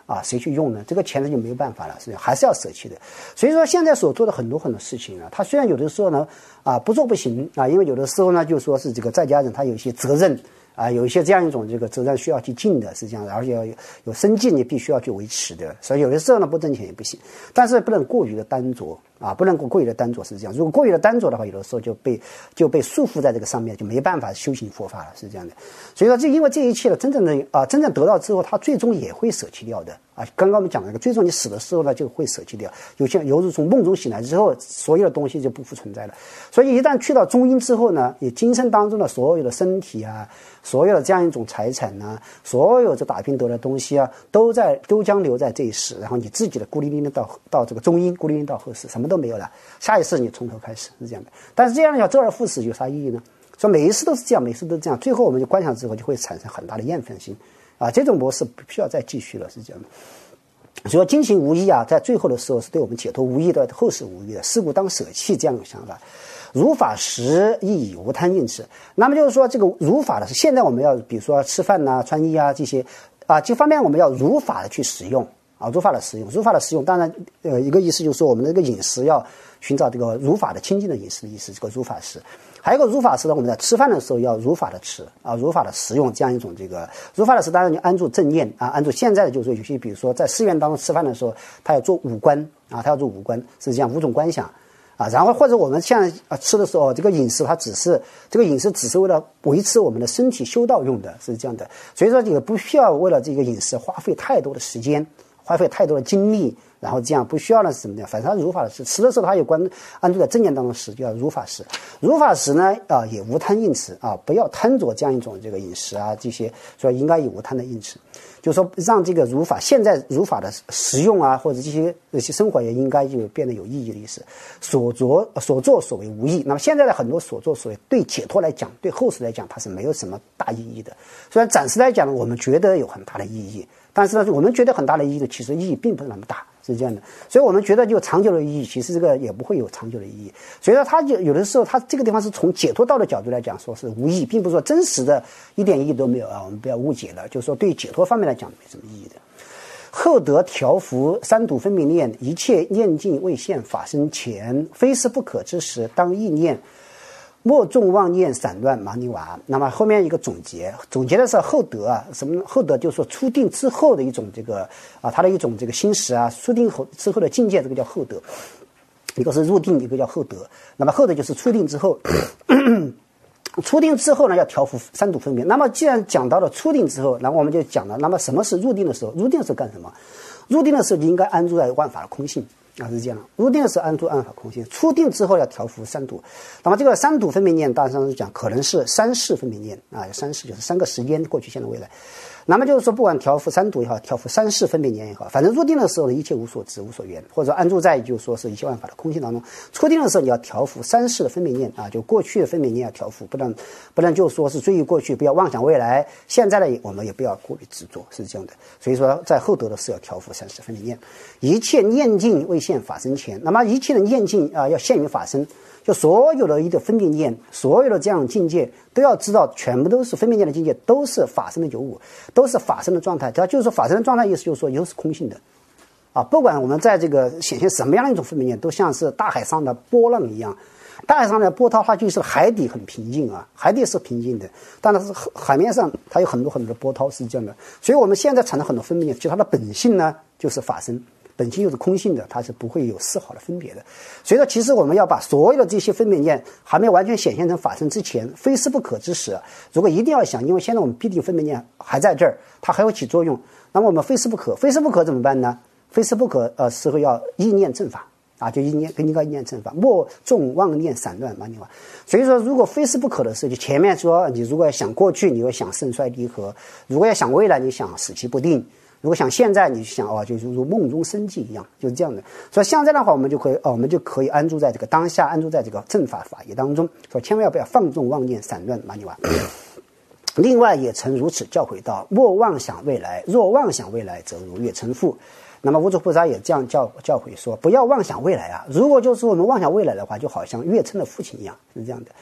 啊，谁去用呢？这个钱呢就没有办法了，是还是要舍弃的。所以说现在所做的很多很多事情啊，他虽然有的时候呢啊不做不行啊，因为有的时候呢就说是这个在家人他有一些责任。啊，有一些这样一种这个责任需要去尽的，是这样的，而且要有有生计你必须要去维持的，所以有的时候呢不挣钱也不行，但是不能过于的单着啊，不能过于的单着是这样。如果过于的单着的话，有的时候就被就被束缚在这个上面，就没办法修行佛法了，是这样的。所以说，这因为这一切呢，真正的啊，真正得到之后，他最终也会舍弃掉的啊。刚刚我们讲了一个，最终你死的时候呢，就会舍弃掉。有些犹如从梦中醒来之后，所有的东西就不复存在了。所以一旦去到中阴之后呢，你今生当中的所有的身体啊。所有的这样一种财产呢、啊，所有这打拼得的东西啊，都在都将留在这一世，然后你自己的孤零零的到到这个中阴，孤零零到后世，什么都没有了。下一世你从头开始是这样的。但是这样要周而复始有啥意义呢？说每一次都是这样，每一次都是这样，最后我们就观想之后就会产生很大的厌烦心啊，这种模式不需要再继续了，是这样的。所以精行无益啊，在最后的时候是对我们解脱无益的，后世无益的，是故当舍弃这样的想法。如法实亦以无贪应持。那么就是说，这个如法的是现在我们要，比如说吃饭呐、啊、穿衣啊这些啊，这方面我们要如法的去使用啊，如法的使用，如法的使用。当然，呃，一个意思就是说，我们的这个饮食要寻找这个如法的清净的饮食的意思，这个如法食。还有一个如法食呢，我们在吃饭的时候要如法的吃啊，如法的食用这样一种这个如法的食。当然你安住正念啊，安住现在的就是说有些，比如说在寺院当中吃饭的时候，他要做五观啊，他要做五观，是这样五种观想。啊，然后或者我们现在啊吃的时候，这个饮食它只是这个饮食只是为了维持我们的身体修道用的，是这样的。所以说也不需要为了这个饮食花费太多的时间，花费太多的精力，然后这样不需要呢是什么的，反正它如法的食，吃的时候它有关安住在正念当中食，就叫如法食。如法食呢啊也无贪应持啊，不要贪着这样一种这个饮食啊这些，所以应该以无贪的应持。就是说，让这个如法现在如法的实用啊，或者这些这些生活也应该就变得有意义的意思。所做所作所为无益。那么现在的很多所作所为，对解脱来讲，对后世来讲，它是没有什么大意义的。虽然暂时来讲，我们觉得有很大的意义，但是呢，我们觉得很大的意义的，其实意义并不是那么大，是这样的。所以我们觉得就长久的意义，其实这个也不会有长久的意义。所以说，它就有的时候，它这个地方是从解脱道的角度来讲，说是无益，并不是说真实的一点意义都没有啊。我们不要误解了，就是说对解脱方面来讲没什么意义的。后得调伏三毒分明念，一切念境未现法身前，非是不可之时，当意念。莫纵妄念散乱麻尼瓦。那么后面一个总结，总结的是后得啊，什么后得就是说初定之后的一种这个啊，它的一种这个心识啊，初定后之后的境界，这个叫后得。一个是入定，一个叫后得。那么后得就是初定之后。初定之后呢，要调伏三毒分明。那么既然讲到了初定之后，然后我们就讲了，那么什么是入定的时候？入定的时候干什么？入定的时候就应该安住在万法的空性啊，是这样的。入定的时候安住万法空性，初定之后要调伏三毒。那么这个三毒分明念，大致上是讲可能是三世分明念啊，三世就是三个时间，过去、现在、未来。那么就是说，不管调伏三毒也好，调伏三世分别念也好，反正入定的时候呢，一切无所执、无所缘，或者安住在就是说是一切万法的空性当中。初定的时候，你要调伏三世的分别念啊，就过去的分别念要调伏，不能不能就说是追忆过去，不要妄想未来。现在呢，我们也不要过于执着，是这样的。所以说，在后得的是要调伏三世分别念，一切念境未现法身前。那么一切的念境啊，要现于法身。就所有的一个分别念，所有的这样的境界，都要知道，全部都是分别念的境界，都是法身的有我，都是法身的状态。它就是说，法身的状态意思就是说，又是空性的，啊，不管我们在这个显现什么样的一种分别念，都像是大海上的波浪一样。大海上的波涛，它就是海底很平静啊，海底是平静的，但是海面上它有很多很多的波涛，是这样的。所以我们现在产生很多分别念，其实它的本性呢，就是法身。本性又是空性的，它是不会有丝毫的分别的。所以说，其实我们要把所有的这些分别念还没完全显现成法身之前，非是不可之时，如果一定要想，因为现在我们必定分别念还在这儿，它还会起作用，那么我们非是不可，非是不可怎么办呢？非是不可，呃，时候要意念正法啊，就意念跟一个意念正法，莫纵妄念散乱嘛，你话。所以说，如果非是不可的时候，就前面说，你如果要想过去，你要想盛衰离合；如果要想未来，你想死期不定。如果想现在，你想哦，就如梦中生寂一样，就是这样的。所以现在的话，我们就可以，哦，我们就可以安住在这个当下，安住在这个正法法业当中。所以千万不要放纵妄念散乱麻尼瓦。另外也曾如此教诲道：莫妄想未来，若妄想未来，则如月成父。那么无著菩萨也这样教教诲说，不要妄想未来啊！如果就是我们妄想未来的话，就好像月称的父亲一样，是这样的。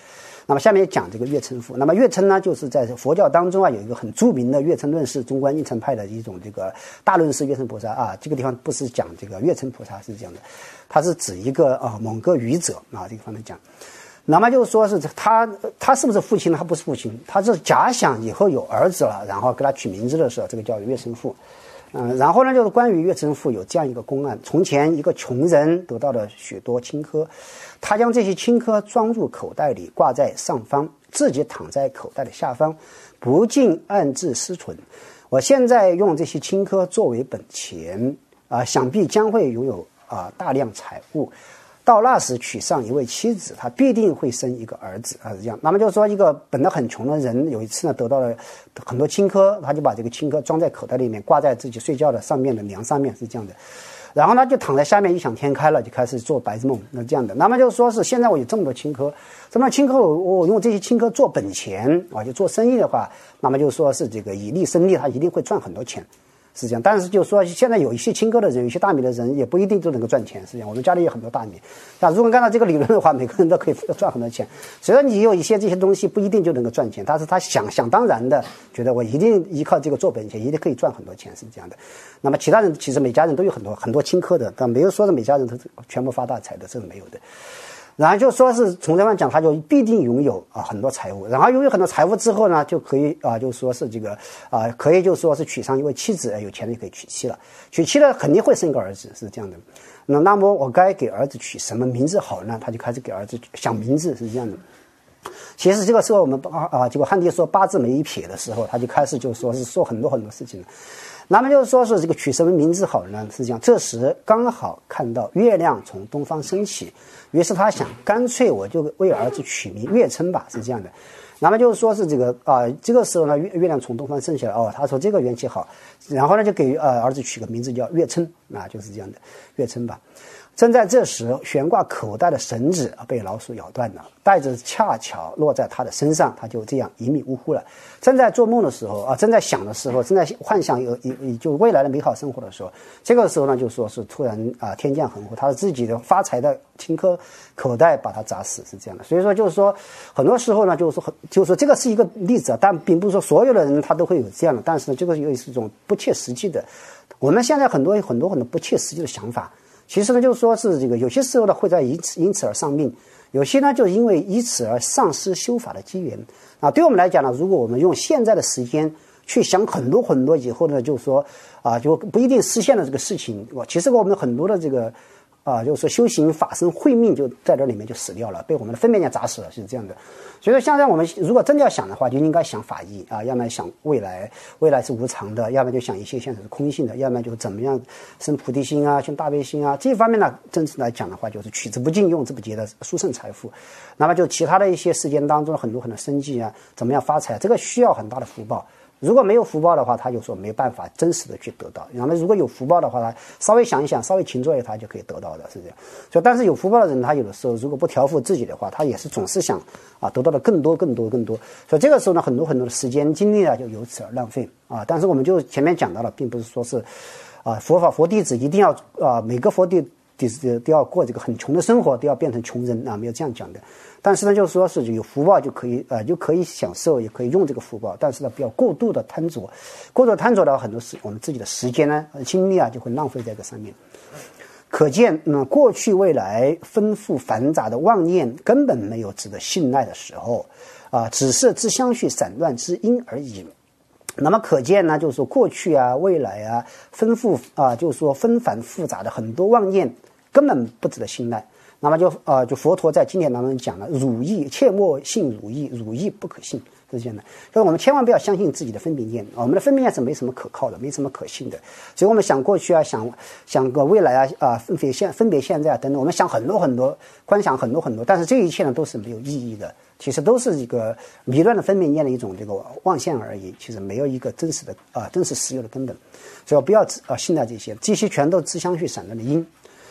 那么下面讲这个月称父。那么月称呢，就是在佛教当中啊，有一个很著名的月称论是中观应成派的一种这个大论师月称菩萨啊。这个地方不是讲这个月称菩萨，是这样的，它是指一个啊某个愚者啊这个方面讲。那么就是说是他他是不是父亲呢？他不是父亲，他是假想以后有儿子了，然后给他取名字的时候，这个叫月称父。嗯，然后呢，就是关于月称父有这样一个公案：从前一个穷人得到了许多青稞，他将这些青稞装入口袋里，挂在上方，自己躺在口袋的下方，不尽暗自思忖：我现在用这些青稞作为本钱啊、呃，想必将会拥有啊、呃、大量财物。到那时娶上一位妻子，他必定会生一个儿子啊，是这样。那么就是说，一个本来很穷的人，有一次呢得到了很多青稞，他就把这个青稞装在口袋里面，挂在自己睡觉的上面的梁上面，是这样的。然后呢，就躺在下面，异想天开了，就开始做白日梦，那这样的。那么就是说是现在我有这么多青稞，这么青稞我我用这些青稞做本钱啊，就做生意的话，那么就是说是这个以利生利，他一定会赚很多钱。是这样，但是就是说，现在有一些青稞的人，有一些大米的人，也不一定都能够赚钱。是这样，我们家里有很多大米。那如果按照这个理论的话，每个人都可以赚很多钱。虽然你有一些这些东西不一定就能够赚钱，但是他想想当然的觉得我一定依靠这个做本钱，一定可以赚很多钱，是这样的。那么其他人其实每家人都有很多很多青稞的，但没有说是每家人都全部发大财的，这是没有的。然后就说是从这方讲，他就必定拥有啊很多财物，然后拥有很多财物之后呢，就可以啊就说是这个啊可以就说是娶上一位妻子，有钱的就可以娶妻了，娶妻了肯定会生一个儿子，是这样的。那那么我该给儿子取什么名字好呢？他就开始给儿子想名字，是这样的。其实这个时候我们啊啊，结果汉帝说八字没一撇的时候，他就开始就说是说很多很多事情了。那么就是说是这个取什么名字好呢？是这样，这时刚好看到月亮从东方升起，于是他想，干脆我就为儿子取名月称吧，是这样的。那么就是说是这个啊、呃，这个时候呢，月月亮从东方升起来，哦，他说这个元气好，然后呢就给呃儿子取个名字叫月称啊，就是这样的月称吧。正在这时，悬挂口袋的绳子被老鼠咬断了，袋子恰巧落在他的身上，他就这样一命呜呼了。正在做梦的时候啊，正在想的时候，正在幻想有有就未来的美好生活的时候，这个时候呢，就说是突然啊天降横祸，他自己的发财的青稞口袋把他砸死，是这样的。所以说就是说，很多时候呢，就是说就是说这个是一个例子，但并不是说所有的人他都会有这样的，但是呢，这个又是一种不切实际的。我们现在很多很多很多不切实际的想法。其实呢，就是说是这个有些时候呢会在因此因此而丧命，有些呢就因为以此而丧失修法的机缘啊。对我们来讲呢，如果我们用现在的时间去想很多很多以后呢，就是说啊，就不一定实现了这个事情。我其实我们很多的这个啊，就是说修行法身慧命就在这里面就死掉了，被我们的分别念砸死了，是这样的。所以说现在我们如果真的要想的话，就应该想法义啊，要么想未来，未来是无常的，要么就想一切现实是空性的，要么就怎么样生菩提心啊，生大悲心啊。这方面呢，真正来讲的话，就是取之不尽，用之不竭的殊胜财富。那么就其他的一些世间当中很多很多生计啊，怎么样发财，这个需要很大的福报。如果没有福报的话，他就说没有办法真实的去得到。然后如果有福报的话，他稍微想一想，稍微勤做一下，他就可以得到的，是这样。所以，但是有福报的人，他有的时候如果不调伏自己的话，他也是总是想啊得到的更多、更多、更多。所以这个时候呢，很多很多的时间精力啊，就由此而浪费啊。但是我们就前面讲到了，并不是说是啊佛法佛弟子一定要啊每个佛弟弟子都要过这个很穷的生活，都要变成穷人啊，没有这样讲的。但是呢，就是说是有福报就可以呃就可以享受，也可以用这个福报，但是呢，不要过度的贪着，过度贪着的话，很多时我们自己的时间呢、精力啊，就会浪费在这上面。可见，嗯，过去未来丰富繁杂的妄念根本没有值得信赖的时候，啊、呃，只是自相续散乱之因而已。那么可见呢，就是说过去啊、未来啊，丰富啊、呃，就是说纷繁复杂的很多妄念根本不值得信赖。那么就呃，就佛陀在经典当中讲了，汝意切莫信汝意，汝意不可信，是这样的。就是我们千万不要相信自己的分别念，我们的分别念是没什么可靠的，没什么可信的。所以我们想过去啊，想想个未来啊，啊、呃、分别现分别现在啊等等，我们想很多很多，观想很多很多，但是这一切呢都是没有意义的，其实都是一个迷乱的分别念的一种这个妄想而已，其实没有一个真实的啊、呃、真实实有的根本。所以不要啊、呃、信赖这些，这些全都自相续散乱的因。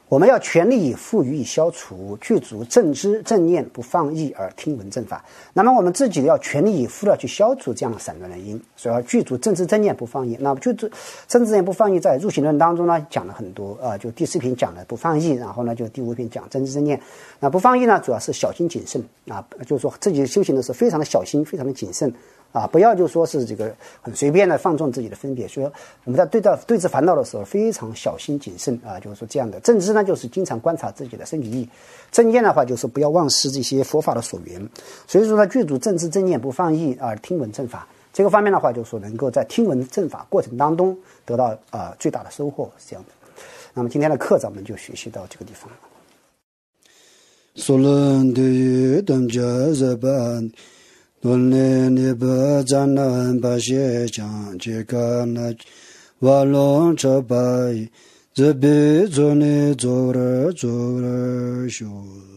我们要全力以赴予以消除，具足正知正念，不放逸而听闻正法。那么我们自己要全力以赴的去消除这样的散乱的因，所以要具足正知正念，不放逸。那么具足正知正念不放逸，在入行论当中呢讲了很多啊、呃，就第四品讲了不放逸，然后呢就第五品讲正知正念。那不放逸呢，主要是小心谨慎啊，就是说自己修行的时候非常的小心，非常的谨慎。啊，不要就说是这个很随便的放纵自己的分别，所以说我们在对待对治烦恼的时候非常小心谨慎啊，就是说这样的。正知呢，就是经常观察自己的身体意；正念的话，就是不要忘失这些佛法的所缘。所以说呢，具足正知正念，不放逸而听闻正法。这个方面的话，就是说能够在听闻正法过程当中得到啊、呃、最大的收获，是这样的。那么今天的课咱们就学习到这个地方。 tôn lê nê bơ zan nan ba xie chang che ka na wa long cha bai zhe bi zo ne zo re zo re shu